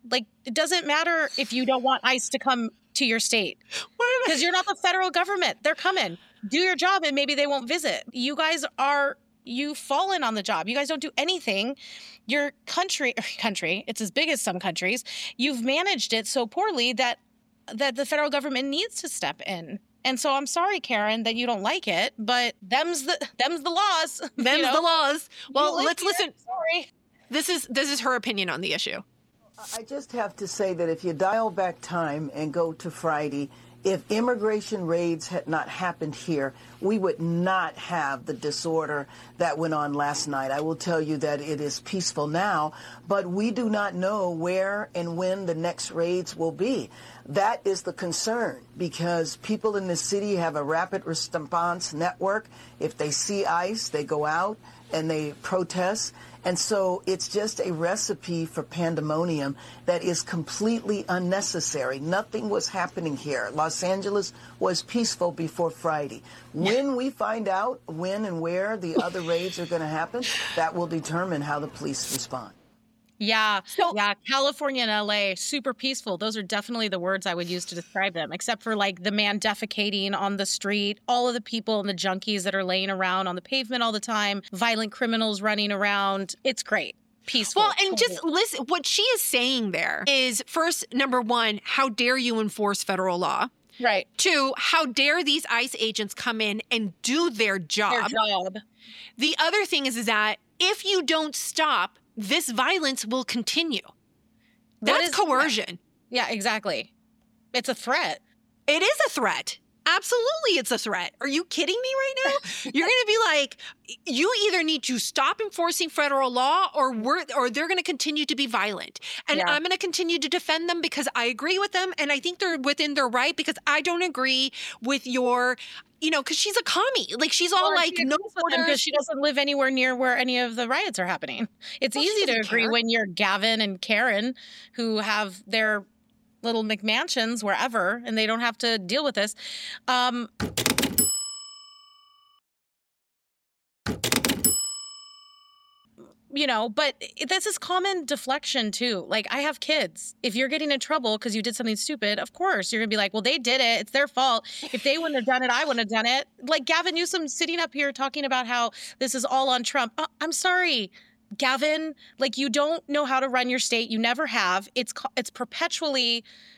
Like, it doesn't matter if you don't want ICE to come to your state because you're not the federal government. They're coming. Do your job and maybe they won't visit. You guys are, you've fallen on the job. You guys don't do anything. Your country, country, it's as big as some countries. You've managed it so poorly that that the federal government needs to step in. And so I'm sorry, Karen, that you don't like it, but them's the them's the laws. Them's you know? the laws. Well, like let's it. listen. Sorry. This is this is her opinion on the issue. I just have to say that if you dial back time and go to Friday, if immigration raids had not happened here, we would not have the disorder that went on last night. I will tell you that it is peaceful now, but we do not know where and when the next raids will be. That is the concern, because people in the city have a rapid response network. If they see ICE, they go out and they protest. And so it's just a recipe for pandemonium that is completely unnecessary. Nothing was happening here. Los Angeles was peaceful before Friday. When we find out when and where the other raids are going to happen, that will determine how the police respond. Yeah. So, yeah. California and L A, super peaceful. Those are definitely the words I would use to describe them, except for like the man defecating on the street, all of the people and the junkies that are laying around on the pavement all the time, violent criminals running around. It's great. Peaceful. Well, and just listen, what she is saying there is, first, number one, how dare you enforce federal law? Right. Two, how dare these ICE agents come in and do their job? Their job. The other thing is, is that if you don't stop, this violence will continue. That's coercion. Yeah, exactly. It's a threat. It is a threat. Absolutely, it's a threat. Are you kidding me right now? You're going to be like, you either need to stop enforcing federal law or we're, or they're going to continue to be violent. And yeah. I'm going to continue to defend them because I agree with them. And I think they're within their right because I don't agree with your, you know, because she's a commie. Like, she's all or like, no borders. Because she doesn't live anywhere near where any of the riots are happening. It's well, easy to agree care. when you're Gavin and Karen, who have their little McMansions wherever, and they don't have to deal with this. Um, you know, but this is common deflection too. Like, I have kids. If you're getting in trouble because you did something stupid, of course, you're going to be like, well, they did it. It's their fault. If they wouldn't have done it, I wouldn't have done it. Like Gavin Newsom sitting up here talking about how this is all on Trump. Uh, I'm sorry, Gavin, like, you don't know how to run your state. You never have. It's it's perpetually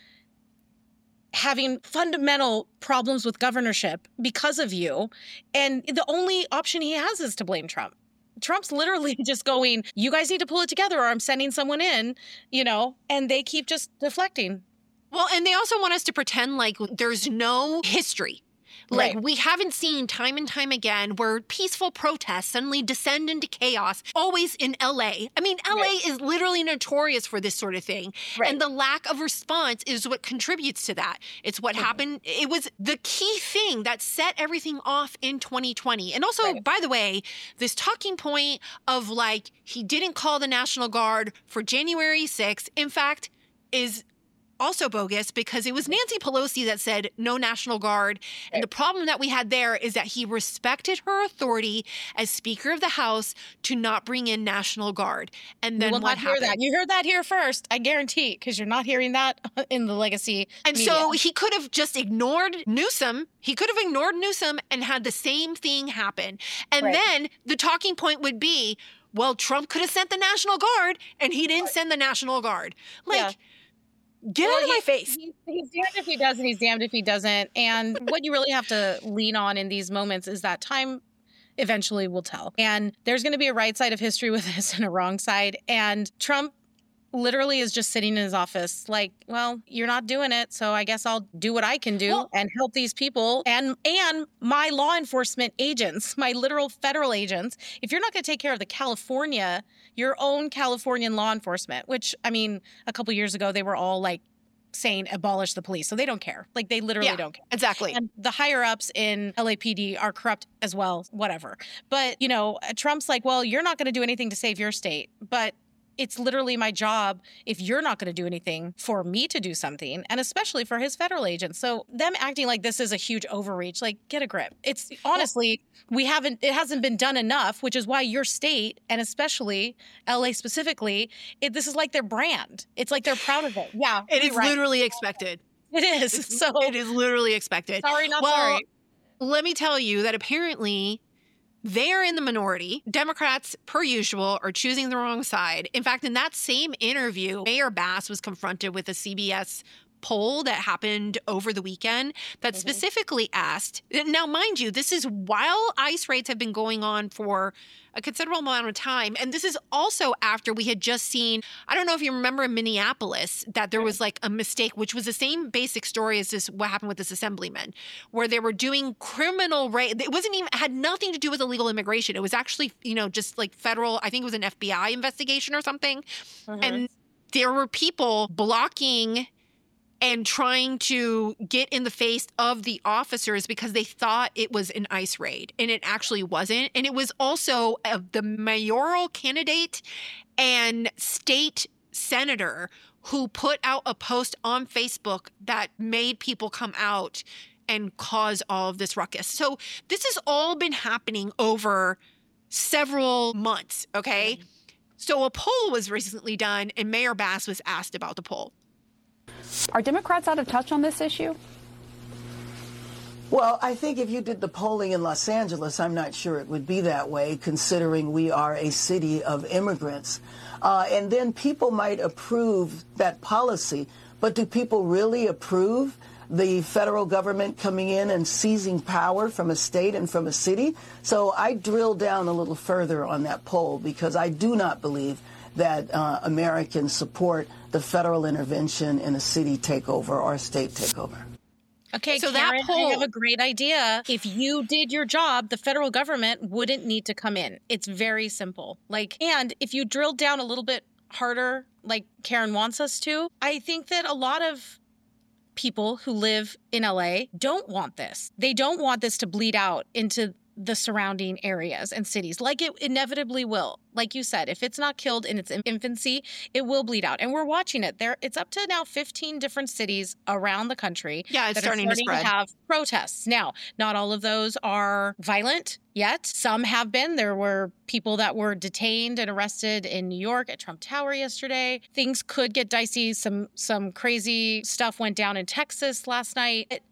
having fundamental problems with governorship because of you. And the only option he has is to blame Trump. Trump's literally just going, you guys need to pull it together or I'm sending someone in, you know, and they keep just deflecting. Well, and they also want us to pretend like there's no history. Like, right. we haven't seen time and time again where peaceful protests suddenly descend into chaos, always in L A. I mean, L A right. is literally notorious for this sort of thing. Right. And the lack of response is what contributes to that. It's what mm-hmm. happened. It was the key thing that set everything off in twenty twenty. And also, right. by the way, this talking point of like, he didn't call the National Guard for January sixth, in fact, is also bogus because it was Nancy Pelosi that said no National Guard. And the problem that we had there is that he respected her authority as Speaker of the House to not bring in National Guard. And then you will what not hear happened? That. You heard that here first, I guarantee, because you're not hearing that in the legacy And media. so he could have just ignored Newsom. He could have ignored Newsom and had the same thing happen. And right. then the talking point would be, well, Trump could have sent the National Guard and he didn't send the National Guard. Like, yeah. Get well, out of he, my face. He, he's damned if he does and he's damned if he doesn't. And what you really have to lean on in these moments is that time eventually will tell. And there's going to be a right side of history with this and a wrong side. And Trump literally is just sitting in his office like, well, you're not doing it, so I guess I'll do what I can do well, and help these people and and my law enforcement agents, my literal federal agents. If you're not going to take care of the California, your own Californian law enforcement, which, I mean, a couple years ago, they were all like saying abolish the police. So they don't care. Like, they literally yeah, don't care. Exactly. And the higher ups in L A P D are corrupt as well, whatever. But, you know, Trump's like, well, you're not going to do anything to save your state. But it's literally my job if you're not going to do anything for me to do something, and especially for his federal agents. So them acting like this is a huge overreach, like get a grip. It's honestly, we haven't, it hasn't been done enough, which is why your state, and especially L A specifically, it, this is like their brand. It's like they're proud of it. Yeah. It is right. literally expected. It is. It's, so it is literally expected. Sorry, not well, sorry. Let me tell you that apparently they're in the minority. Democrats, per usual, are choosing the wrong side. In fact, in that same interview, Mayor Bass was confronted with a C B S poll that happened over the weekend that mm-hmm. specifically asked, now, mind you, this is while ICE raids have been going on for a considerable amount of time. And this is also after we had just seen, I don't know if you remember in Minneapolis, that there was like a mistake, which was the same basic story as this, what happened with this assemblyman, where they were doing criminal raid. It wasn't even, had nothing to do with illegal immigration. It was actually, you know, just like federal, I think it was an F B I investigation or something. Mm-hmm. And there were people blocking and trying to get in the face of the officers because they thought it was an ICE raid, and it actually wasn't. And it was also uh, the mayoral candidate and state senator who put out a post on Facebook that made people come out and cause all of this ruckus. So this has all been happening over several months, okay? So a poll was recently done, and Mayor Bass was asked about the poll. Are Democrats out of touch on this issue? Well, I think if you did the polling in Los Angeles, I'm not sure it would be that way, considering we are a city of immigrants. Uh, and then people might approve that policy, but do people really approve the federal government coming in and seizing power from a state and from a city? So I drilled down a little further on that poll because I do not believe that uh, Americans support the federal intervention in a city takeover or a state takeover. Okay, so Karen, that poll, I have a great idea. If you did your job, the federal government wouldn't need to come in. It's very simple. Like, and if you drill down a little bit harder, like Karen wants us to, I think that a lot of people who live in L A don't want this. They don't want this to bleed out into the surrounding areas and cities, like it inevitably will. Like you said, if it's not killed in its infancy, it will bleed out. And we're watching it. There, it's up to now fifteen different cities around the country. Yeah, it's that starting, are starting to spread. To have protests. Now, not all of those are violent yet. Some have been. There were people that were detained and arrested in New York at Trump Tower yesterday. Things could get dicey. Some some crazy stuff went down in Texas last night. It,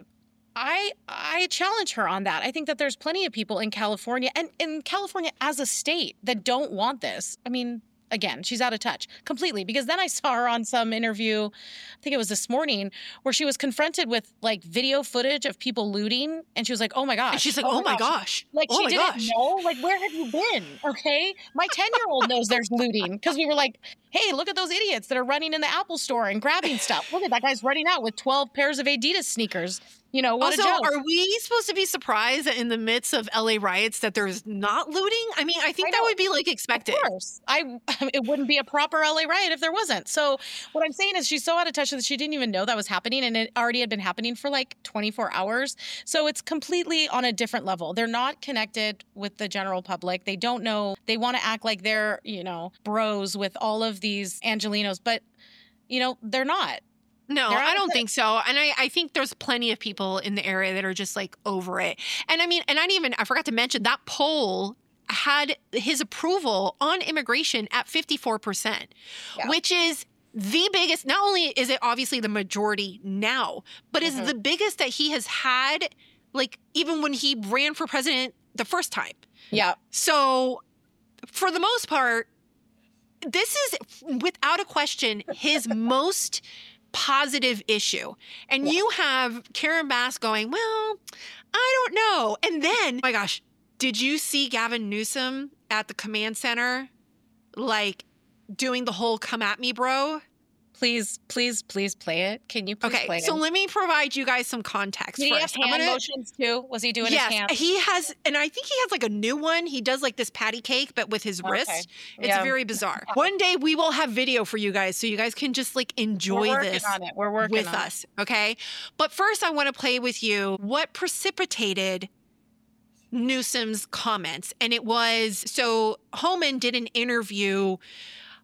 I I challenge her on that. I think that there's plenty of people in California and in California as a state that don't want this. I mean, again, she's out of touch completely, because then I saw her on some interview, I think it was this morning, where she was confronted with like video footage of people looting. And she was like, oh my gosh. And she's like, oh, oh my gosh. gosh. Like oh she my didn't gosh. know. Like, where have you been? Okay. My ten-year-old knows there's looting because we were like, hey, look at those idiots that are running in the Apple store and grabbing stuff. Look at that guy's running out with twelve pairs of Adidas sneakers. You know, what also, a joke. Are we supposed to be surprised that in the midst of L A riots that there's not looting? I mean, I think I that would be like expected. Of course. I, it wouldn't be a proper L A riot if there wasn't. So what I'm saying is she's so out of touch that she didn't even know that was happening, and it already had been happening for like twenty-four hours. So it's completely on a different level. They're not connected with the general public. They don't know. They want to act like they're, you know, bros with all of these Angelenos, but, you know, they're not. No, I don't think so. And I, I think there's plenty of people in the area that are just like over it. And I mean, and I didn't even, I forgot to mention that poll had his approval on immigration at fifty-four percent, yeah. which is the biggest. Not only is it obviously the majority now, but mm-hmm. is the biggest that he has had, like even when he ran for president the first time. Yeah. So for the most part, this is without a question his most positive issue. And yeah. you have Karen Bass going, well, I don't know. And then, oh my gosh, did you see Gavin Newsom at the command center, like doing the whole come at me, bro? Please, please, please play it. Can you please okay, play it? Okay, so let me provide you guys some context Did first. he have hand gonna, motions too? Was he doing yes, his hand? He has, and I think he has like a new one. He does like this patty cake, but with his okay. wrist. It's yeah. very bizarre. One day we will have video for you guys so you guys can just like enjoy We're this on it. We're working with on us, it. okay? But first I want to play with you what precipitated Newsom's comments. And it was, so Homan did an interview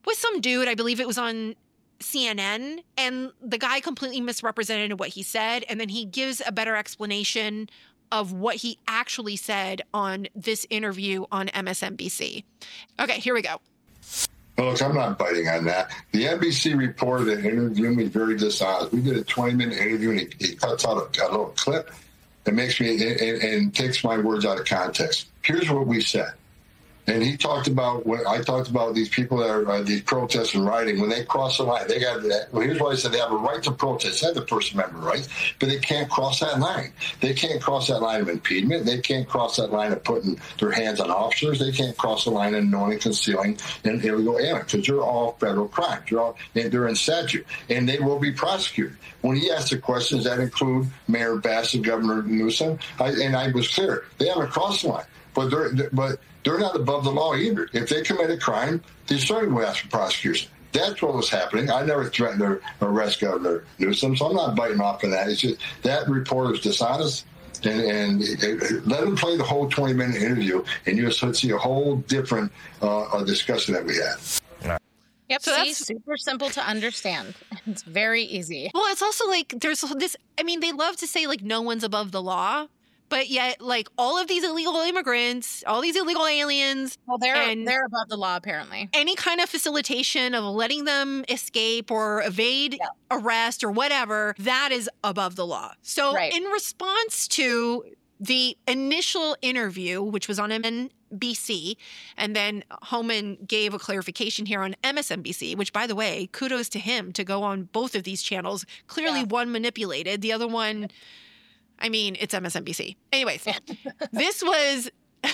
with some dude. I believe it was on C N N, and the guy completely misrepresented what he said, and then he gives a better explanation of what he actually said on this interview on M S N B C. Okay, here we go. Well, look, I'm not biting on that. The N B C reporter that interviewed me very dishonest. We did a twenty-minute interview, and he, he cuts out a, a little clip that makes me and, and, and takes my words out of context. Here's what we said. And he talked about when I talked about these people that are uh, these protests and rioting. When they cross the line, they got that. Well, here's why I said they have a right to protest. They have the First Amendment right, but they can't cross that line. They can't cross that line of impediment. They can't cross that line of putting their hands on officers. They can't cross the line of knowing, concealing, and illegal alien, because they're all federal crimes. They're all they're in statute, and they will be prosecuted. When he asked the questions that include Mayor Bass and Governor Newsom, I, and I was clear, they haven't crossed the line, but they're but. They're not above the law either. If they commit a crime, they certainly will ask for prosecution. That's what was happening. I never threatened to arrest Governor Newsom, so I'm not biting off on that. It's just that reporter is dishonest, and, and it, it, let him play the whole twenty-minute interview, and you'll see a whole different uh, discussion that we had. Yep, So see, that's- super simple to understand. It's very easy. Well, it's also like there's this, I mean, they love to say like no one's above the law, but yet like all of these illegal immigrants, all these illegal aliens, Well, they're and they're above the law, apparently. any kind of facilitation of letting them escape or evade Yeah. arrest or whatever, that is above the law. So Right. in response to the initial interview, which was on M S N B C, and then Homan gave a clarification here on M S N B C, which, by the way, kudos to him to go on both of these channels. Clearly Yeah. one manipulated, the other one, I mean, it's M S N B C. Anyways, this was...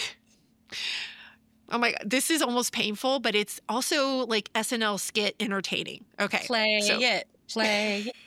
Oh my God, this is almost painful, but it's also like S N L skit entertaining. Okay. Play so- it. Play it.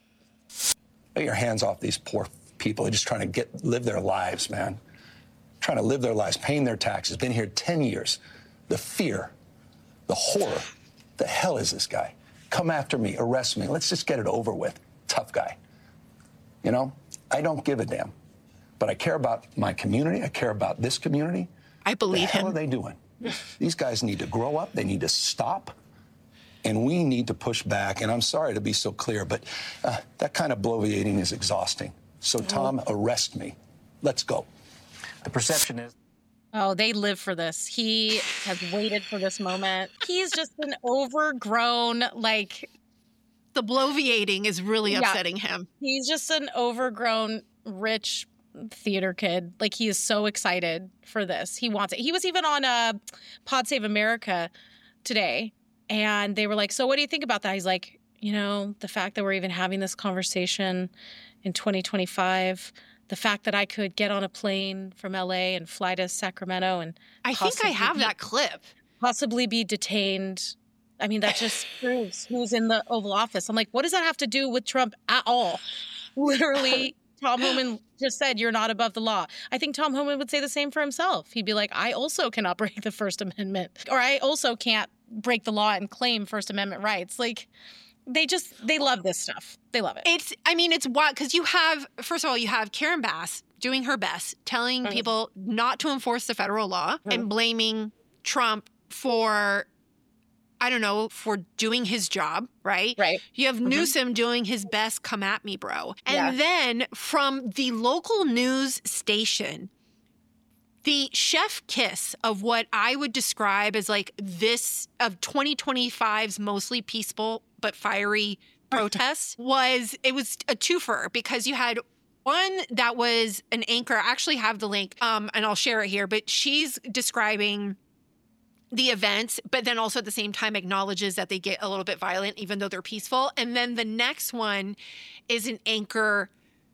Get your hands off these poor people. They're just trying to get live their lives, man. Trying to live their lives, paying their taxes. Been here ten years. The fear, the horror. The hell is this guy? Come after me, arrest me. Let's just get it over with. Tough guy. You know, I don't give a damn. But I care about my community. I care about this community. I believe the hell him. are they doing? These guys need to grow up. They need to stop. And we need to push back. And I'm sorry to be so clear, but uh, that kind of bloviating is exhausting. So, Tom, arrest me. Let's go. The perception is. Oh, they live for this. He has waited for this moment. He's just an overgrown, like, The bloviating is really Yeah. upsetting him. he's just an overgrown, rich theater kid. Like, he is so excited for this. He wants it. He was even on uh, Pod Save America today, and they were like, so what do you think about that? He's like, you know, the fact that we're even having this conversation in twenty twenty-five, the fact that I could get on a plane from L A and fly to Sacramento and I think I possibly have be- that clip. possibly be detained. I mean, that just proves who's in the Oval Office. I'm like, what does that have to do with Trump at all? Literally, Tom Homan just said you're not above the law. I think Tom Homan would say the same for himself. He'd be like, I also cannot break the First Amendment, or I also can't break the law and claim First Amendment rights. Like, they just, they love this stuff. They love it. It's, I mean, it's wild because you have, first of all, you have Karen Bass doing her best, telling Mhm. people not to enforce the federal law and blaming Trump for, I don't know, for doing his job, right? Right. You have Mhm. Newsom doing his best, come at me, bro. And Yeah. then from the local news station, the chef kiss of what I would describe as like this of twenty twenty-five's mostly peaceful but fiery protests was, it was a twofer because you had one that was an anchor. I actually have the link um, and I'll share it here, but she's describing the events, but then also at the same time acknowledges that they get a little bit violent even though they're peaceful. And then the next one is an anchor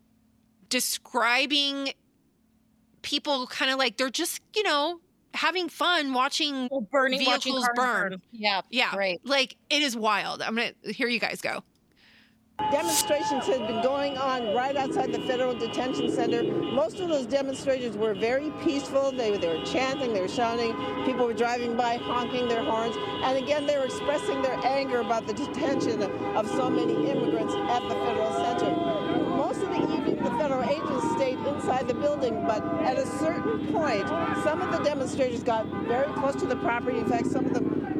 describing people kind of like they're just, you know, having fun watching Well, burning, watching vehicles cars burn. burn. Yeah, Yeah. great. Like it is wild. I'm going to hear you guys go. Demonstrations have been going on right outside the Federal Detention Center. Most of those demonstrators were very peaceful. They, they were chanting, they were shouting. People were driving by, honking their horns. And again, they were expressing their anger about the detention of so many immigrants at the Federal Center. Most of the evening, the federal agents stayed inside the building, but at a certain point, some of the demonstrators got very close to the property. In fact, some of them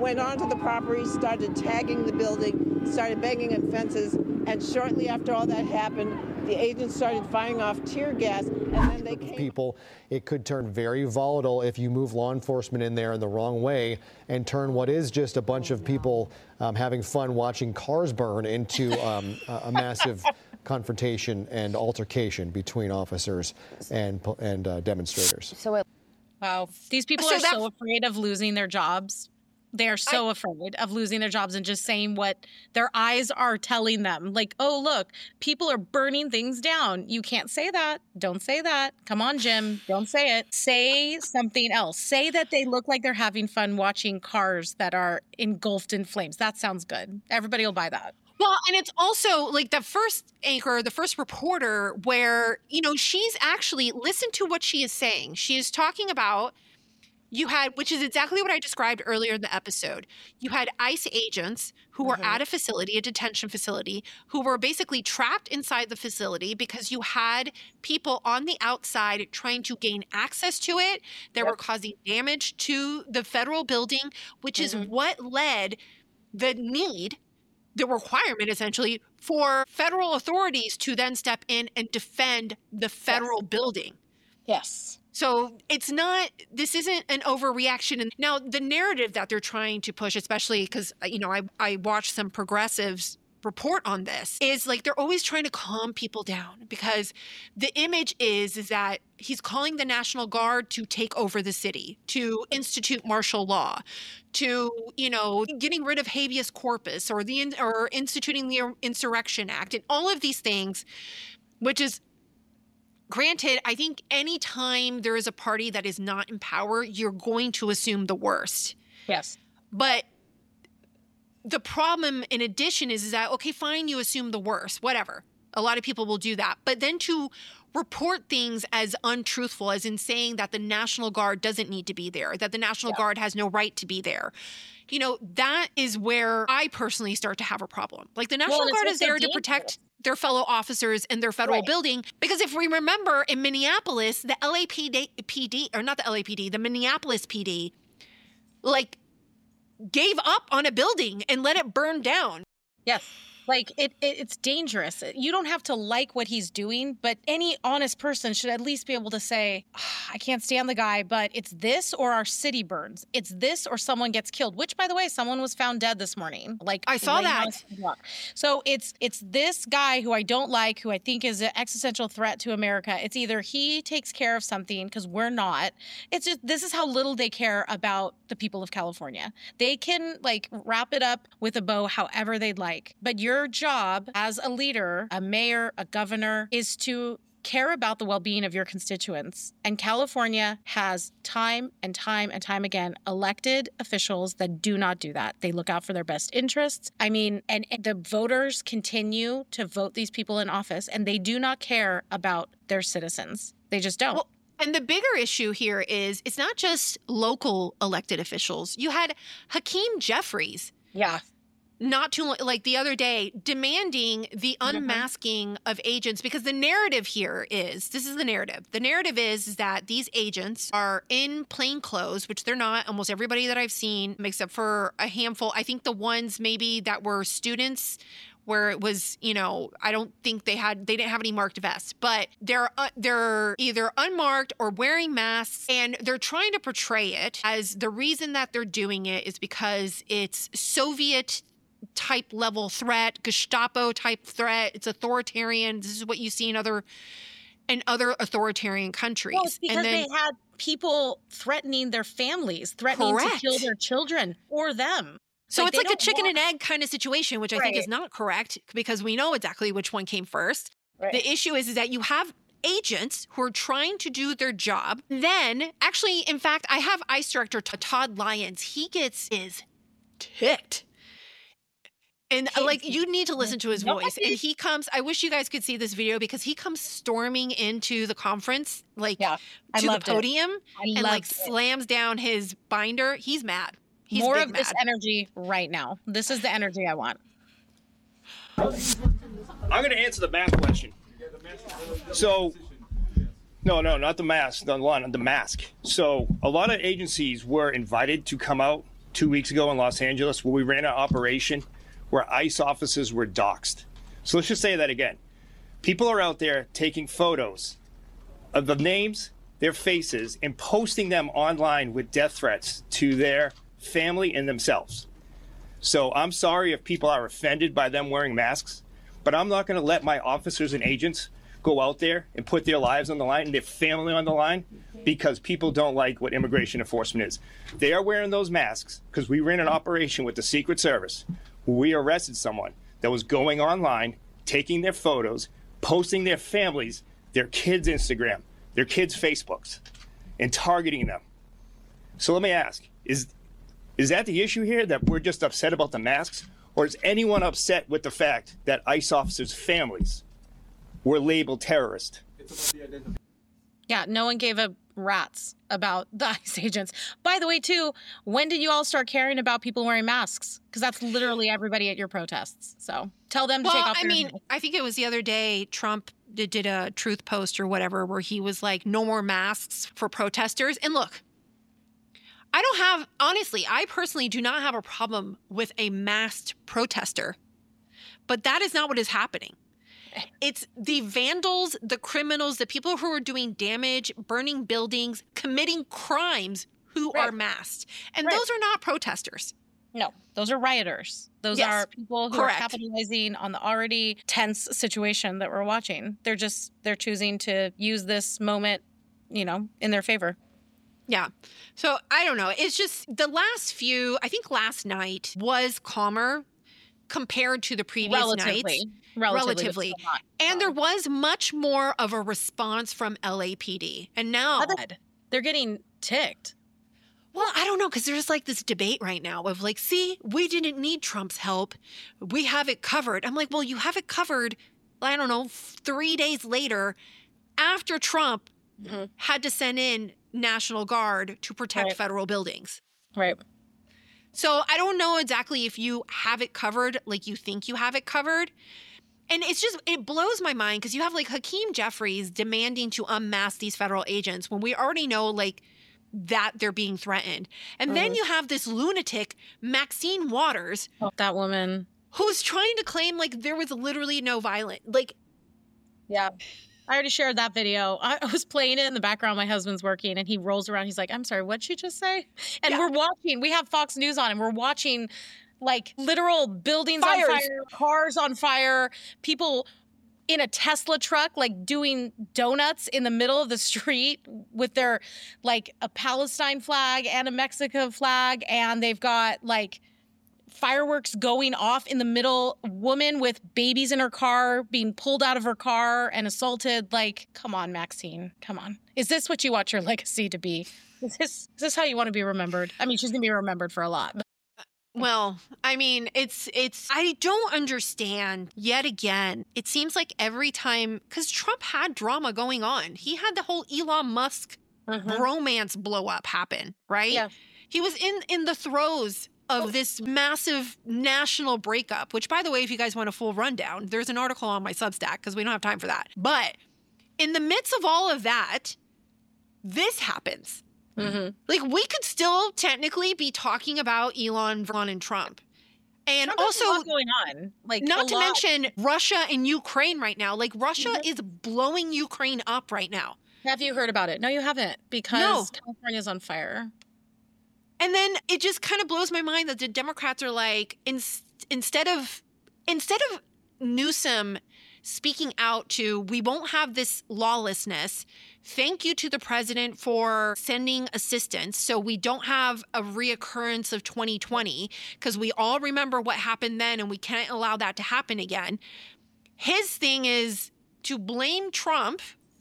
went onto the property, started tagging the building, started banging on fences, and shortly after all that happened, the agents started firing off tear gas, and then they came. People, it could turn very volatile if you move law enforcement in there in the wrong way and turn what is just a bunch of people um, having fun watching cars burn into um, a, a massive confrontation and altercation between officers and and uh, demonstrators. So, it, wow, these people So are that- so afraid of losing their jobs. They are so I- afraid of losing their jobs and just saying what their eyes are telling them. Like, oh, look, people are burning things down. You can't say that. Don't say that. Come on, Jim. Don't say it. Say something else. Say that they look like they're having fun watching cars that are engulfed in flames. That sounds good. Everybody will buy that. Well, and it's also like the first anchor, the first reporter, where, you know, she's actually, listen to what she is saying. She is talking about, you had, which is exactly what I described earlier in the episode. You had ICE agents who were Mhm. at a facility, a detention facility, who were basically trapped inside the facility because you had people on the outside trying to gain access to it. They were causing damage to the federal building, which is what led the need, the requirement essentially, for federal authorities to then step in and defend the federal building. Yes. So it's not, this isn't an overreaction. And now the narrative that they're trying to push, especially because, you know, I, I watched some progressives report on this, is like they're always trying to calm people down because the image is, is that he's calling the National Guard to take over the city, to institute martial law, to, you know, getting rid of habeas corpus or the, or instituting the Insurrection Act and all of these things, which is, granted, I think anytime there is a party that is not in power, you're going to assume the worst. Yes. But the problem, in addition, is, is that, okay, fine, you assume the worst, whatever. A lot of people will do that. But then to report things as untruthful, as in saying that the National Guard doesn't need to be there, that the National Yeah. Guard has no right to be there, you know, that is where I personally start to have a problem. Like the National Well, and it's Guard is also there to dangerous. protect their fellow officers in their federal Right. building. Because if we remember in Minneapolis, the L A P D, P D, or not the L A P D, the Minneapolis P D, like gave up on a building and let it burn down. Yes. Like it, it, it's dangerous. You don't have to like what he's doing, but any honest person should at least be able to say, "Ah, I can't stand the guy, but it's this or our city burns. It's this or someone gets killed," which, by the way, someone was found dead this morning. Like I saw laying that. on a sidewalk. So it's it's this guy who I don't like, who I think is an existential threat to America. It's either he takes care of something because we're not. It's just, this is how little they care about the people of California. They can like wrap it up with a bow however they'd like, but you're Your job as a leader, a mayor, a governor, is to care about the well-being of your constituents. And California has time and time and time again elected officials that do not do that. They look out for their best interests. I mean, and, and the voters continue to vote these people in office, and they do not care about their citizens. They just don't. Well, and the bigger issue here is it's not just local elected officials. You had Hakeem Jeffries. Yeah. Not too long, like the other day, demanding the unmasking of agents, because the narrative here is, this is the narrative. The narrative is, is that these agents are in plain clothes, which they're not. Almost everybody that I've seen, except for a handful, I think the ones maybe that were students where it was, you know, I don't think they had, they didn't have any marked vests, but they're uh, they're either unmarked or wearing masks, and they're trying to portray it as the reason that they're doing it is because it's Soviet type level threat, Gestapo type threat. It's authoritarian. This is what you see in other in other authoritarian countries. Well, it's because and then, they had people threatening their families, threatening Correct. to kill their children or them. so it's they like a don't chicken want- and egg kind of situation, which I think is Right. not correct because we know exactly which one came first. Right. The issue is, is that you have agents who are trying to do their job. Then, actually, in fact, I have ICE Director Todd Lyons. He gets his ticked. And uh, like, you need to listen to his No, voice. And he comes, I wish you guys could see this video because he comes storming into the conference, like Yeah, I to the loved it. podium I and like loved it. slams down his binder. He's mad. He's More big of this mad. energy right now. This is the energy I want. I'm going to answer the mask question. So, no, no, not the mask, the one, the mask. So, a lot of agencies were invited to come out two weeks ago in Los Angeles where we ran an operation where ICE officers were doxxed. So let's just say that again. People are out there taking photos of the names, their faces, and posting them online with death threats to their family and themselves. So I'm sorry if people are offended by them wearing masks, but I'm not going to let my officers and agents go out there and put their lives on the line and their family on the line because people don't like what immigration enforcement is. They are wearing those masks because we ran an operation with the Secret Service where we arrested someone that was going online, taking their photos, posting their families, their kids' Instagram, their kids' Facebooks, and targeting them. So let me ask, is is that the issue here, that we're just upset about the masks? Or is anyone upset with the fact that ICE officers' families were labeled terrorist? Yeah, no one gave a rat's about the ICE agents. By the way, too, when did you all start caring about people wearing masks? Because that's literally everybody at your protests. So tell them to well, take off I their mean, masks. I think it was the other day Trump did, did a truth post or whatever where he was like, no more masks for protesters. And look, I don't have, honestly, I personally do not have a problem with a masked protester. But that is not what is happening. It's the vandals, the criminals, the people who are doing damage, burning buildings, committing crimes who Right. are masked. And Right. those are not protesters. No, those are rioters. Those Yes, are people who correct. are capitalizing on the already tense situation that we're watching. They're just, they're choosing to use this moment, you know, in their favor. Yeah. So I don't know. It's just the last few, I think last night was calmer compared to the previous Relatively. nights. Relatively, but still not. And there was much more of a response from L A P D. And now they're getting ticked. Well, I don't know, because there's like this debate right now of like, see, we didn't need Trump's help. We have it covered. I'm like, well, you have it covered, I don't know, three days later after Trump Mm-hmm. had to send in National Guard to protect Right. federal buildings. Right. So I don't know exactly if you have it covered like you think you have it covered. And it's just, it blows my mind because you have like Hakeem Jeffries demanding to unmask these federal agents when we already know like that they're being threatened. And then Mhm. you have this lunatic, Maxine Waters. Oh, that woman. Who's trying to claim like there was literally no violence. Like, yeah. I already shared that video. I I was playing it in the background. My husband's working and he rolls around. He's like, I'm sorry, what'd she just say? And we're watching, we have Fox News on and we're watching like literal buildings Fires. on fire, cars on fire, people in a Tesla truck, like doing donuts in the middle of the street with their like a Palestine flag and a Mexico flag. And they've got like fireworks going off in the middle, woman with babies in her car being pulled out of her car and assaulted. Like, come on, Maxine, come on. Is this what you want your legacy to be? Is this, is this how you want to be remembered? I mean, she's going to be remembered for a lot. well, I mean, it's, it's, I don't understand yet again. It seems like every time, because Trump had drama going on. He had the whole Elon Musk bromance blow up happen, right? Yeah. He was in, in the throes of this massive national breakup, which, by the way, if you guys want a full rundown, there's an article on my Substack because we don't have time for that. But in the midst of all of that, this happens. Mm-hmm. Like, we could still technically be talking about Elon, Elon and Trump. And Trump has a also lot going on. Like, not a to lot. mention Russia and Ukraine right now. Like, Russia is blowing Ukraine up right now. Have you heard about it? No, you haven't, because No. California's on fire. And then it just kind of blows my mind that the Democrats are like, in, instead of instead of Newsom speaking out to, we won't have this lawlessness. Thank you to the president for sending assistance so we don't have a reoccurrence of twenty twenty, because we all remember what happened then and we can't allow that to happen again. His thing is to blame Trump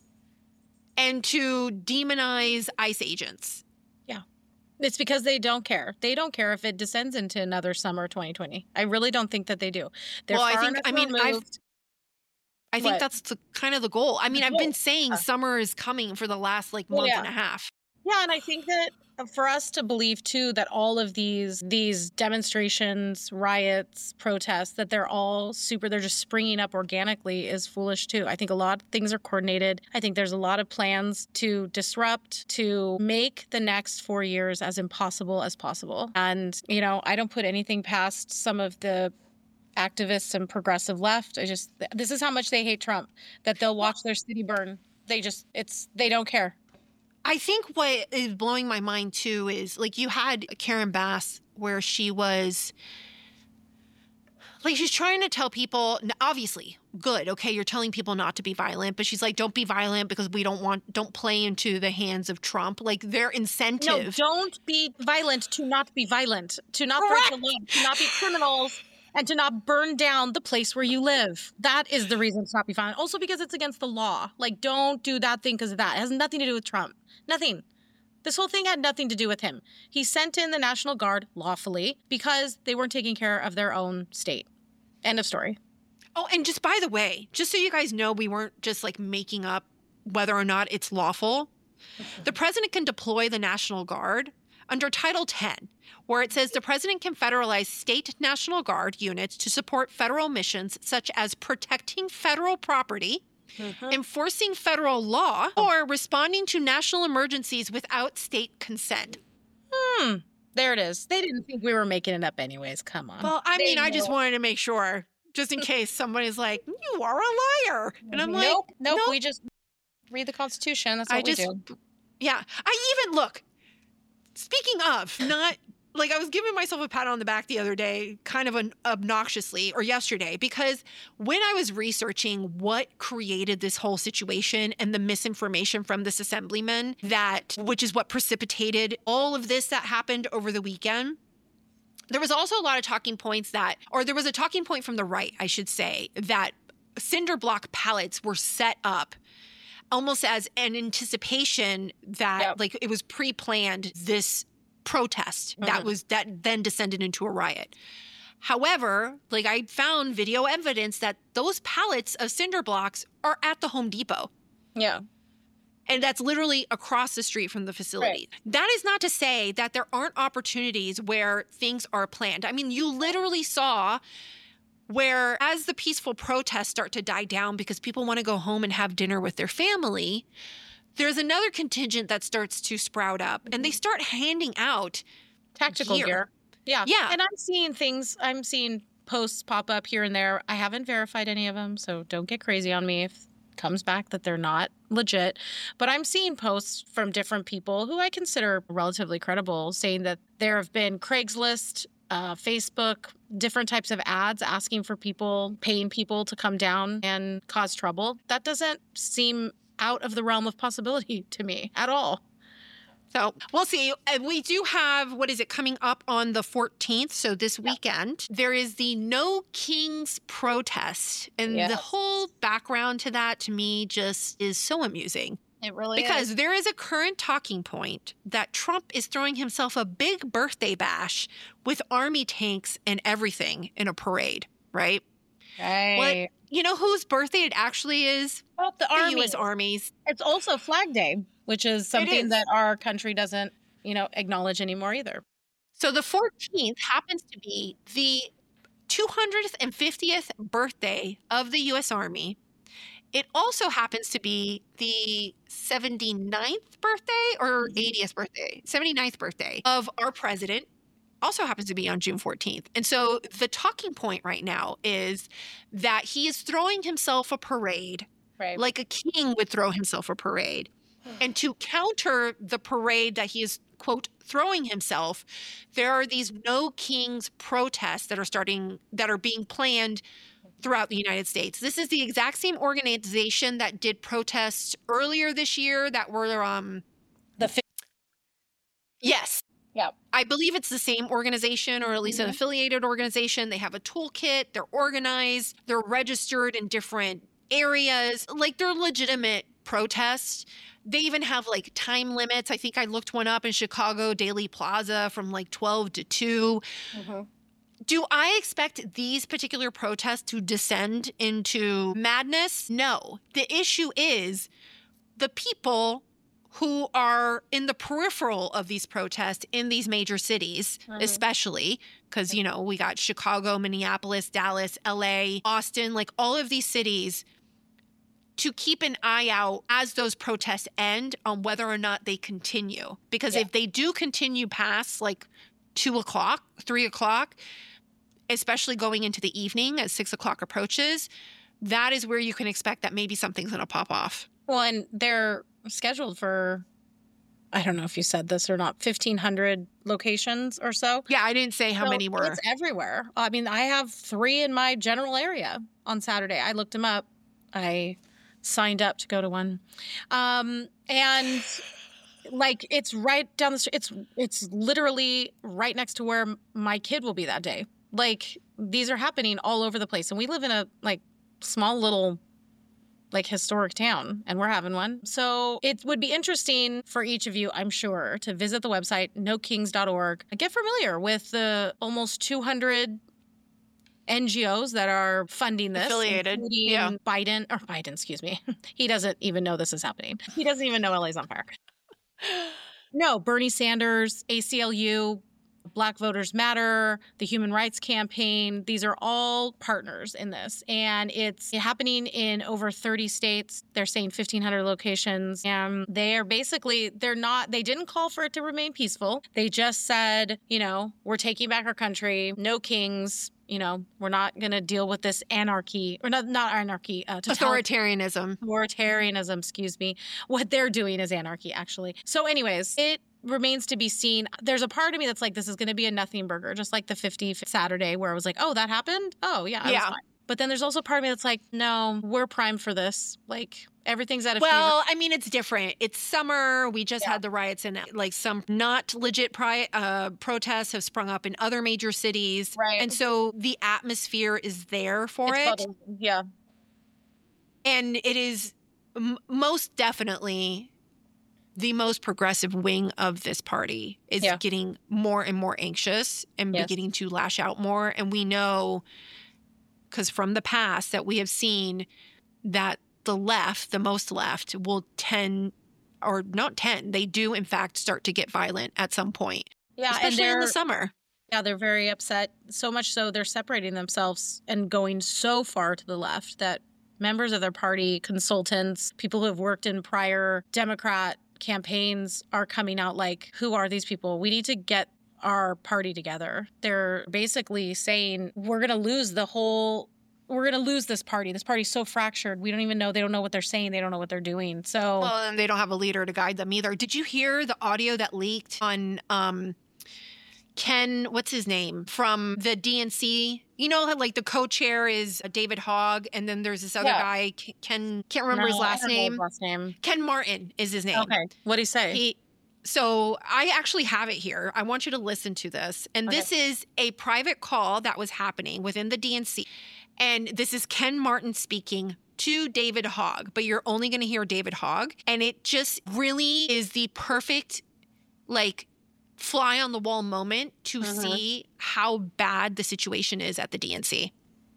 and to demonize ICE agents. Yeah. It's because they don't care. They don't care if it descends into another summer twenty twenty. I really don't think that they do. They're well, I far think, enough I mean, I've, removed. I think What? that's the, kind of the goal. I mean, The I've been goal, saying yeah. summer is coming for the last like Well, month yeah. and a half. Yeah, and I think that for us to believe too that all of these these demonstrations, riots, protests, that they're all super, they're just springing up organically is foolish too. I think a lot of things are coordinated. I think there's a lot of plans to disrupt, to make the next four years as impossible as possible. And, you know, I don't put anything past some of the activists and progressive left. I just, this is how much they hate Trump, that they'll watch their city burn. They just, it's, they don't care. I think what is blowing my mind, too, is, like, you had Karen Bass where she was, like, she's trying to tell people, obviously, good, okay, you're telling people not to be violent, but she's like, don't be violent because we don't want, don't play into the hands of Trump. Like, their incentive. No, don't be violent to not be violent, to not break the law, to not be criminals, and to not burn down the place where you live. That is the reason to not be violent. Also because it's against the law. Like, don't do that thing because of that. It has nothing to do with Trump. Nothing. This whole thing had nothing to do with him. He sent in the National Guard lawfully because they weren't taking care of their own state. End of story. Oh, and just by the way, just so you guys know, we weren't just like making up whether or not it's lawful. The president can deploy the National Guard under Title ten, where it says the president can federalize state National Guard units to support federal missions such as protecting federal property, mm-hmm. enforcing federal law, or responding to national emergencies without state consent. Hmm. There it is. They didn't think we were making it up anyways. Come on. Well, I They mean, I know. just wanted to make sure, just in case somebody's like, you are a liar. And I'm like, nope, nope, nope. we just read the Constitution. That's what I we just, do. yeah. I even, look, speaking of, not, like I was giving myself a pat on the back the other day, kind of an obnoxiously, or yesterday, because when I was researching what created this whole situation and the misinformation from this assemblyman, that, which is what precipitated all of this that happened over the weekend, there was also a lot of talking points that, or there was a talking point from the right, I should say, that cinder block pallets were set up almost as an anticipation that yep. like it was pre-planned, this protest mm-hmm. that was that then descended into a riot. However, like I found video evidence that those pallets of cinder blocks are at the Home Depot. Yeah. And that's literally across the street from the facility. Right. That is not to say that there aren't opportunities where things are planned. I mean, you literally saw where as the peaceful protests start to die down because people want to go home and have dinner with their family, there's another contingent that starts to sprout up and they start handing out tactical gear. gear. Yeah. Yeah. And I'm seeing things, I'm seeing posts pop up here and there. I haven't verified any of them, so don't get crazy on me if it comes back that they're not legit. But I'm seeing posts from different people who I consider relatively credible saying that there have been Craigslist, uh, Facebook, different types of ads asking for people, paying people to come down and cause trouble. That doesn't seem out of the realm of possibility to me at all. So we'll see. We do have, what is it, coming up on the fourteenth, so this weekend. There is the No Kings protest. And yes. the whole background to that, to me, just is so amusing. It really because is. Because there is a current talking point that Trump is throwing himself a big birthday bash with army tanks and everything in a parade, right? Right. Well, you know whose birthday it actually is? Well, the, the U S Army's. It's also Flag Day, which is something is. that our country doesn't, you know, acknowledge anymore either. So the fourteenth happens to be the two hundred fiftieth birthday of the U S Army. It also happens to be the seventy-ninth birthday or eightieth birthday, seventy-ninth birthday of our president. Also happens to be on June fourteenth. And so the talking point right now is that he is throwing himself a parade right. like a king would throw himself a parade. And to counter the parade that he is, quote, throwing himself, there are these No Kings protests that are starting, that are being planned throughout the United States. This is the exact same organization that did protests earlier this year that were, um, the fi- yes. Yeah. I believe it's the same organization or at least mm-hmm. an affiliated organization. They have a toolkit. They're organized. They're registered in different areas. Like they're legitimate protests. They even have like time limits. I think I looked one up in Chicago, Daily Plaza from like twelve to two. Mm-hmm. Do I expect these particular protests to descend into madness? No. The issue is the people who are in the peripheral of these protests in these major cities, Mhm. especially because, you know, we got Chicago, Minneapolis, Dallas, L A, Austin, like all of these cities, to keep an eye out as those protests end on whether or not they continue. Because Yeah. if they do continue past like two o'clock, three o'clock, especially going into the evening as six o'clock approaches, that is where you can expect that maybe something's going to pop off. Well, and they're scheduled for, I don't know if you said this or not, fifteen hundred locations or so. Yeah, I didn't say how So many were. It's everywhere. I mean, I have three in my general area on Saturday. I looked them up. I signed up to go to one. Um, and like, it's right down the street. It's, it's literally right next to where my kid will be that day. Like, these are happening all over the place. And we live in a like small little like historic town, and we're having one. So it would be interesting for each of you, I'm sure, to visit the website, no kings dot org, and get familiar with the almost two hundred N G Os that are funding this. Affiliated, including yeah. Biden, or Biden, excuse me. He doesn't even know this is happening. He doesn't even know L A's on fire. No, Bernie Sanders, A C L U, Black Voters Matter, the Human Rights Campaign. These are all partners in this. And it's happening in over thirty states. They're saying fifteen hundred locations. And they are basically, they're not, they didn't call for it to remain peaceful. They just said, you know, we're taking back our country, no kings. You know, we're not going to deal with this anarchy, or not, not anarchy. Uh, Authoritarianism. Authoritarianism, excuse me. What they're doing is anarchy, actually. So anyways, it remains to be seen. There's a part of me that's like, this is going to be a nothing burger, just like the fifty Saturday where I was like, oh, that happened? Oh, yeah, I Yeah. was fine. But then there's also a part of me that's like, no, we're primed for this. Like, everything's at a Well, fever. I mean, it's different. It's summer. We just had the riots, and like some not legit pri- uh, protests have sprung up in other major cities. Right. And so the atmosphere is there for It's it. bubbling. Yeah. And it is m- most definitely the most progressive wing of this party is Yeah. getting more and more anxious and Yes. beginning to lash out more. And we know, because from the past, that we have seen that the left, the most left, will tend, or not tend, they do in fact start to get violent at some point. Yeah, and especially in the they're- summer. Yeah, they're very upset. So much so they're separating themselves and going so far to the left that members of their party, consultants, people who have worked in prior Democrat campaigns are coming out like, who are these people? We need to get our party together. They're basically saying, we're going to lose the whole, we're going to lose this party. This party's so fractured. We don't even know. They don't know what they're saying. They don't know what they're doing. So, Well, and they don't have a leader to guide them either. Did you hear the audio that leaked on um, Ken, what's his name, from the D N C? You know how like the co-chair is David Hogg, and then there's this other Yeah. guy, Ken, can't remember his No, I last don't know his name. last name. Ken Martin is his name. Okay. What'd he say? He, so I actually have it here. I want you to listen to this. And Okay. this is a private call that was happening within the D N C. And this is Ken Martin speaking to David Hogg, but you're only going to hear David Hogg. And it just really is the perfect, like, fly on the wall moment to Mhm. see how bad the situation is at the D N C.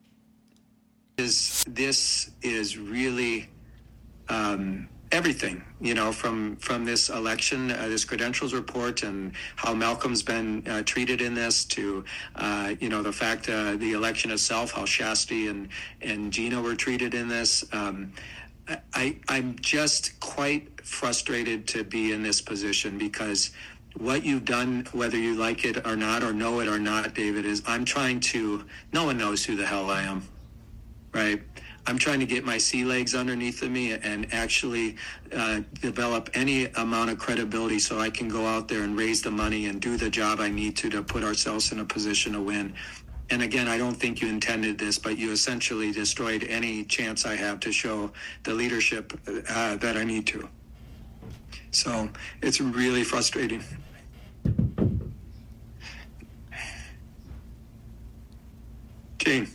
Is this is really um, everything, you know, from from this election, uh, this credentials report, and how Malcolm's been uh, treated in this, to uh, you know, the fact uh, the election itself, how Shasti and and Gina were treated in this. Um, I I'm just quite frustrated to be in this position, because what you've done, whether you like it or not, or know it or not, David, is I'm trying to, no one knows who the hell I am, right? I'm trying to get my sea legs underneath of me and actually uh, develop any amount of credibility so I can go out there and raise the money and do the job I need to to put ourselves in a position to win. And again, I don't think you intended this, but you essentially destroyed any chance I have to show the leadership uh, that I need to. So it's really frustrating. Jane.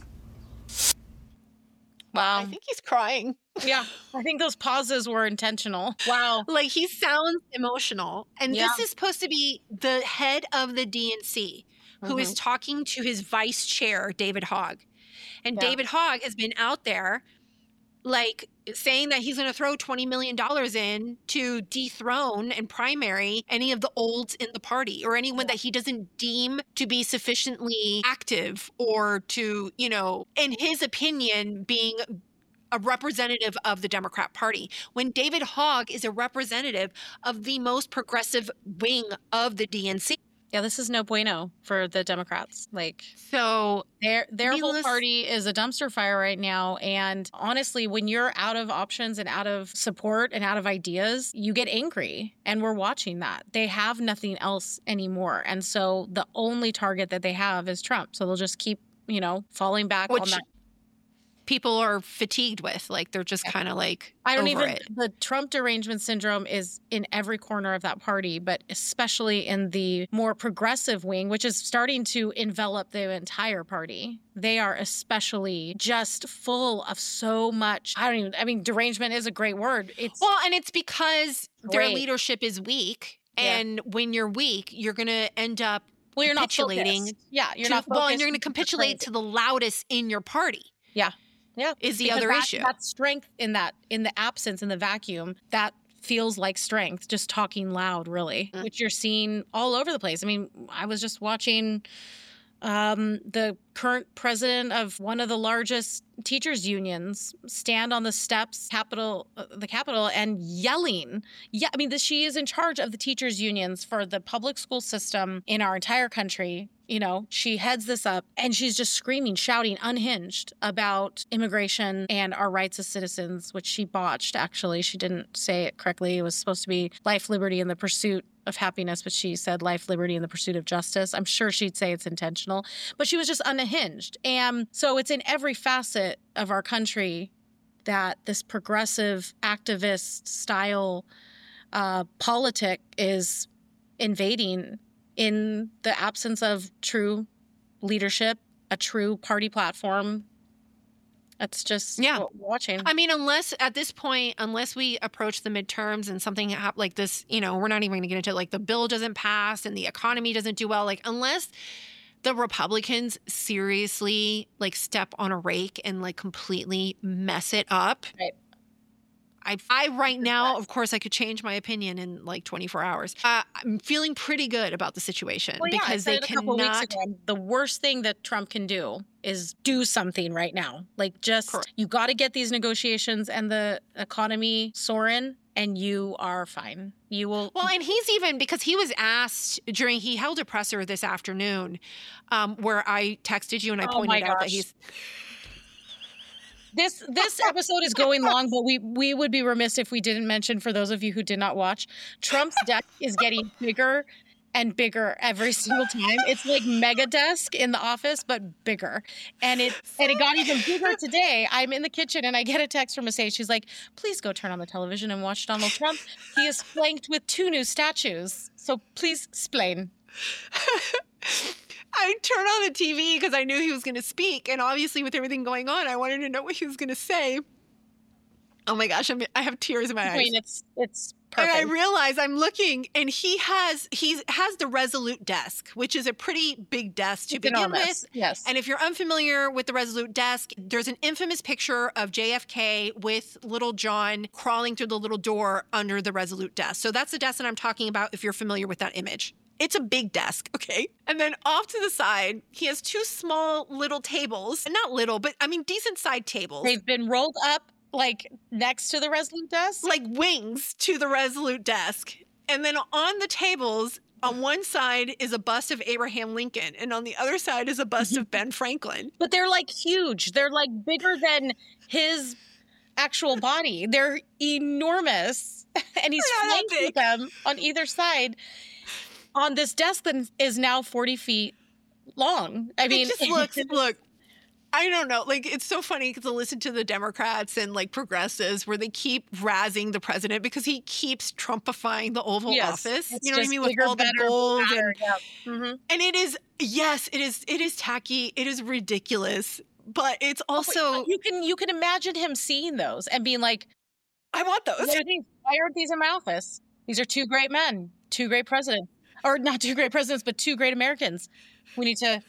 Wow. I think he's crying. Yeah, I think those pauses were intentional. Wow. Like, he sounds emotional. And Yeah. this is supposed to be the head of the D N C who is Mhm. talking to his vice chair, David Hogg. And Yeah. David Hogg has been out there like saying that he's going to throw twenty million dollars in to dethrone and primary any of the olds in the party or anyone that he doesn't deem to be sufficiently active or to, you know, in his opinion, being a representative of the Democrat Party, when David Hogg is a representative of the most progressive wing of the D N C. Yeah, this is no bueno for the Democrats. Like, so their their needless- whole party is a dumpster fire right now. And honestly, when you're out of options and out of support and out of ideas, you get angry. And we're watching that. They have nothing else anymore. And so the only target that they have is Trump. So they'll just keep, you know, falling back Which- on that. People are fatigued with, like they're just kind of like I don't over even, it. the Trump derangement syndrome is in every corner of that party, but especially in the more progressive wing, which is starting to envelop the entire party. They are especially just full of so much. I don't even, I mean, derangement is a great word. It's Well, and it's because their Great. leadership is weak. Yeah. And when you're weak, you're going to end up well, you're not capitulating. focused. Yeah, you're to- not Well, and focused, you're going to you're capitulate crazy. to the loudest in your party. Yeah. Yeah. Is the Because other that, issue. That strength in that, in the absence, in the vacuum, that feels like strength, just talking loud, really, Mm. which you're seeing all over the place. I mean, I was just watching um, the current president of one of the largest teachers unions stand on the steps, Capitol, uh, the Capitol, and yelling. Yeah, I mean, the, she is in charge of the teachers unions for the public school system in our entire country. You know, she heads this up and she's just screaming, shouting, unhinged about immigration and our rights as citizens, which she botched, actually. She didn't say it correctly. It was supposed to be life, liberty, and the pursuit of happiness, but she said life, liberty, and the pursuit of justice. I'm sure she'd say it's intentional, but she was just unhinged. And so it's in every facet of our country that this progressive activist style uh, politic is invading in the absence of true leadership, a true party platform. That's just Yeah. what we're watching. I mean, unless at this point, unless we approach the midterms and something hap- like this, you know, we're not even going to get into it, like the bill doesn't pass and the economy doesn't do well. Like, unless the Republicans seriously like step on a rake and like completely mess it up. Right. I, I right now, of course, I could change my opinion in like twenty-four hours. Uh, I'm feeling pretty good about the situation Well, yeah, I because said they it a couple weeks cannot. ago. The worst thing that Trump can do is do something right now. Like, just you got to get these negotiations and the economy soaring, and you are fine. You will. Well, and he's even because he was asked during he held a presser this afternoon, um, where I texted you and I Oh my pointed out that gosh. he's. This this episode is going long, but we we would be remiss if we didn't mention, for those of you who did not watch, Trump's desk is getting bigger and bigger every single time. It's like mega desk in the office, but bigger. And it and it got even bigger today. I'm in the kitchen and I get a text from Asay. She's like, please go turn on the television and watch Donald Trump. He is flanked with two new statues. So please explain. I turned on the T V because I knew he was going to speak, and obviously, with everything going on, I wanted to know what he was going to say. Oh my gosh, I'm, I have tears in my eyes. I mean, it's it's And perfect. I realize I'm looking, and he has he has the Resolute desk, which is a pretty big desk to It's begin enormous, with. yes. And if you're unfamiliar with the Resolute desk, there's an infamous picture of J F K with Little John crawling through the little door under the Resolute desk. So that's the desk that I'm talking about. If you're familiar with that image. It's a big desk, okay? And then off to the side, he has two small little tables. Not little, but I mean decent side tables. They've been rolled up like next to the Resolute desk? Like wings to the Resolute desk. And then on the tables, on one side is a bust of Abraham Lincoln, and on the other side is a bust of Ben Franklin. But they're like huge. They're like bigger than his actual body. They're enormous. And he's They're not that flanking them on either side on this desk that is now forty feet long. I mean, it just looks, look, I don't know. Like, it's so funny because I listen to the Democrats and like progressives where they keep razzing the president because he keeps Trumpifying the Oval Yes, Office. it's You know what I just mean? With bigger, all the better, gold badder, and, yeah. Mhm. and it is, yes, it is, it is tacky. It is ridiculous, but it's also, you can you can imagine him seeing those and being like, I want those. What are these? Why aren't these in my office? These are two great men, two great presidents. Or not two great presidents, but two great Americans. We need to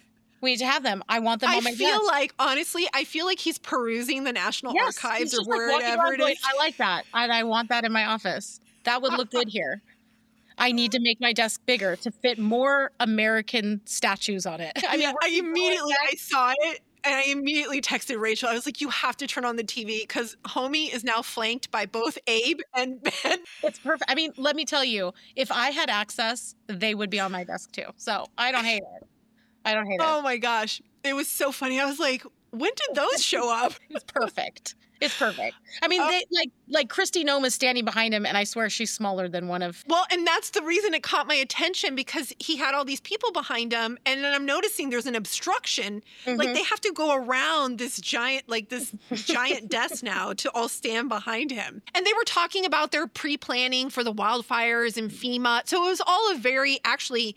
We need to have them. I want them I on my feel desk. like, honestly, I feel like he's perusing the National Yes, Archives he's or just like walking wherever around it going, is. I like that. And I want that in my office. That would look good here. I need to make my desk bigger to fit more American statues on it. I mean, I immediately, I saw it. And I immediately texted Rachel. I was like, you have to turn on the T V because homie is now flanked by both Abe and Ben. It's perfect. I mean, let me tell you, if I had access, they would be on my desk too. So I don't hate it. I don't hate it. Oh my gosh. It was so funny. I was like, when did those show up? It's perfect. It's perfect. I mean, Oh. they, like like Kristi Noem is standing behind him, and I swear she's smaller than one of. Well, and that's the reason it caught my attention because he had all these people behind him. And then I'm noticing there's an obstruction. Like Mhm. they have to go around this giant, like this giant desk now to all stand behind him. And they were talking about their pre-planning for the wildfires and FEMA. So it was all a very actually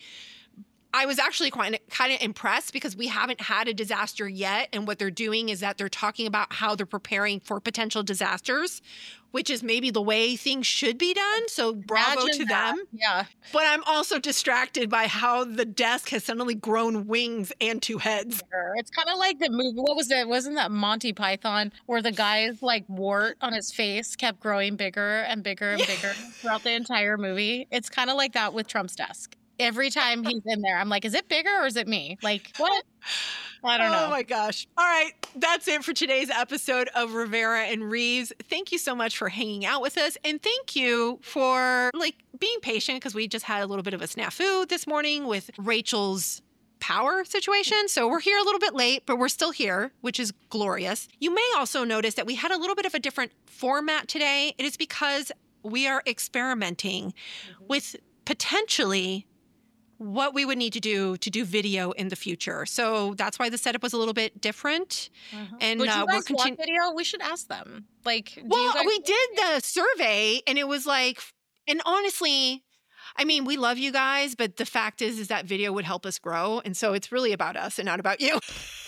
I was actually quite kind of impressed because we haven't had a disaster yet. And what they're doing is that they're talking about how they're preparing for potential disasters, which is maybe the way things should be done. So bravo Imagine to that. them. Yeah. But I'm also distracted by how the desk has suddenly grown wings and two heads. It's kind of like the movie. What was it? Wasn't that Monty Python where the guy's like wart on his face kept growing bigger and bigger and bigger throughout the entire movie? It's kind of like that with Trump's desk. Every time he's in there, I'm like, is it bigger or is it me? Like, what? I don't know. Oh my gosh. All right. That's it for today's episode of Rivera and Reeves. Thank you so much for hanging out with us. And thank you for like being patient because we just had a little bit of a snafu this morning with Rachel's power situation. So we're here a little bit late, but we're still here, which is glorious. You may also notice that we had a little bit of a different format today. It is because we are experimenting with potentially what we would need to do to do video in the future. So that's why the setup was a little bit different. And Would you uh, guys we're continuing. want video? We should ask them. Like, do Well, you guys- we did the survey and it was like, and honestly, I mean, we love you guys, but the fact is, is that video would help us grow. And so it's really about us and not about you.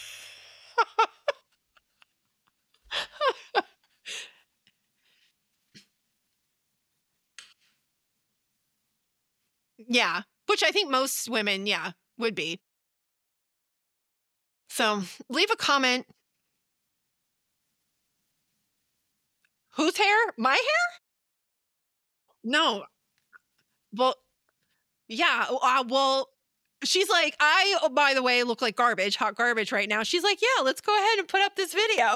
Yeah, which I think most women, yeah, would be. So leave a comment. Whose hair? My hair? No. Well, yeah. Uh, well, she's like, I, oh, by the way, look like garbage, hot garbage right now. She's like, yeah, let's go ahead and put up this video.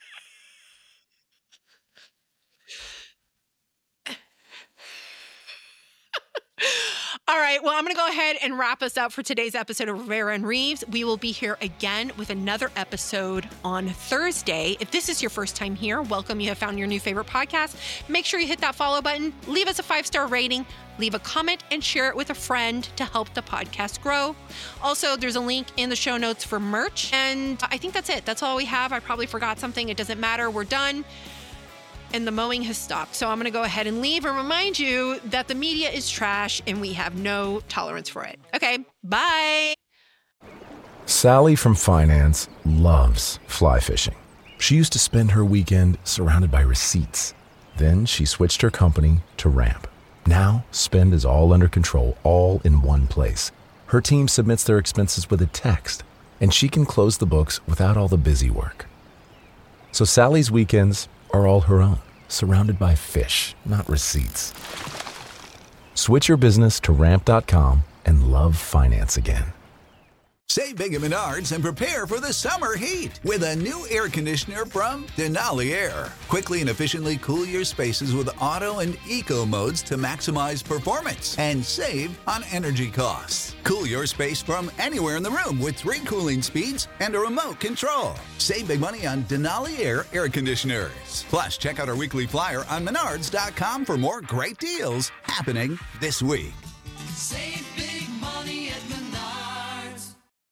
All right. Well, I'm going to go ahead and wrap us up for today's episode of Rivera and Reeves. We will be here again with another episode on Thursday. If this is your first time here, welcome. You have found your new favorite podcast. Make sure you hit that follow button, leave us a five-star rating, leave a comment, and share it with a friend to help the podcast grow. Also, there's a link in the show notes for merch. And I think that's it. That's all we have. I probably forgot something. It doesn't matter. We're done. And the mowing has stopped. So I'm going to go ahead and leave and remind you that the media is trash and we have no tolerance for it. Okay, bye. Sally from finance loves fly fishing. She used to spend her weekend surrounded by receipts. Then she switched her company to Ramp. Now, spend is all under control, all in one place. Her team submits their expenses with a text, and she can close the books without all the busy work. So Sally's weekends are all her own, surrounded by fish, not receipts. Switch your business to ramp dot com and love finance again. Save big at Menards and prepare for the summer heat with a new air conditioner from Denali Air. Quickly and efficiently cool your spaces with auto and eco modes to maximize performance and save on energy costs. Cool your space from anywhere in the room with three cooling speeds and a remote control. Save big money on Denali Air air conditioners. Plus, check out our weekly flyer on menards dot com for more great deals happening this week. Save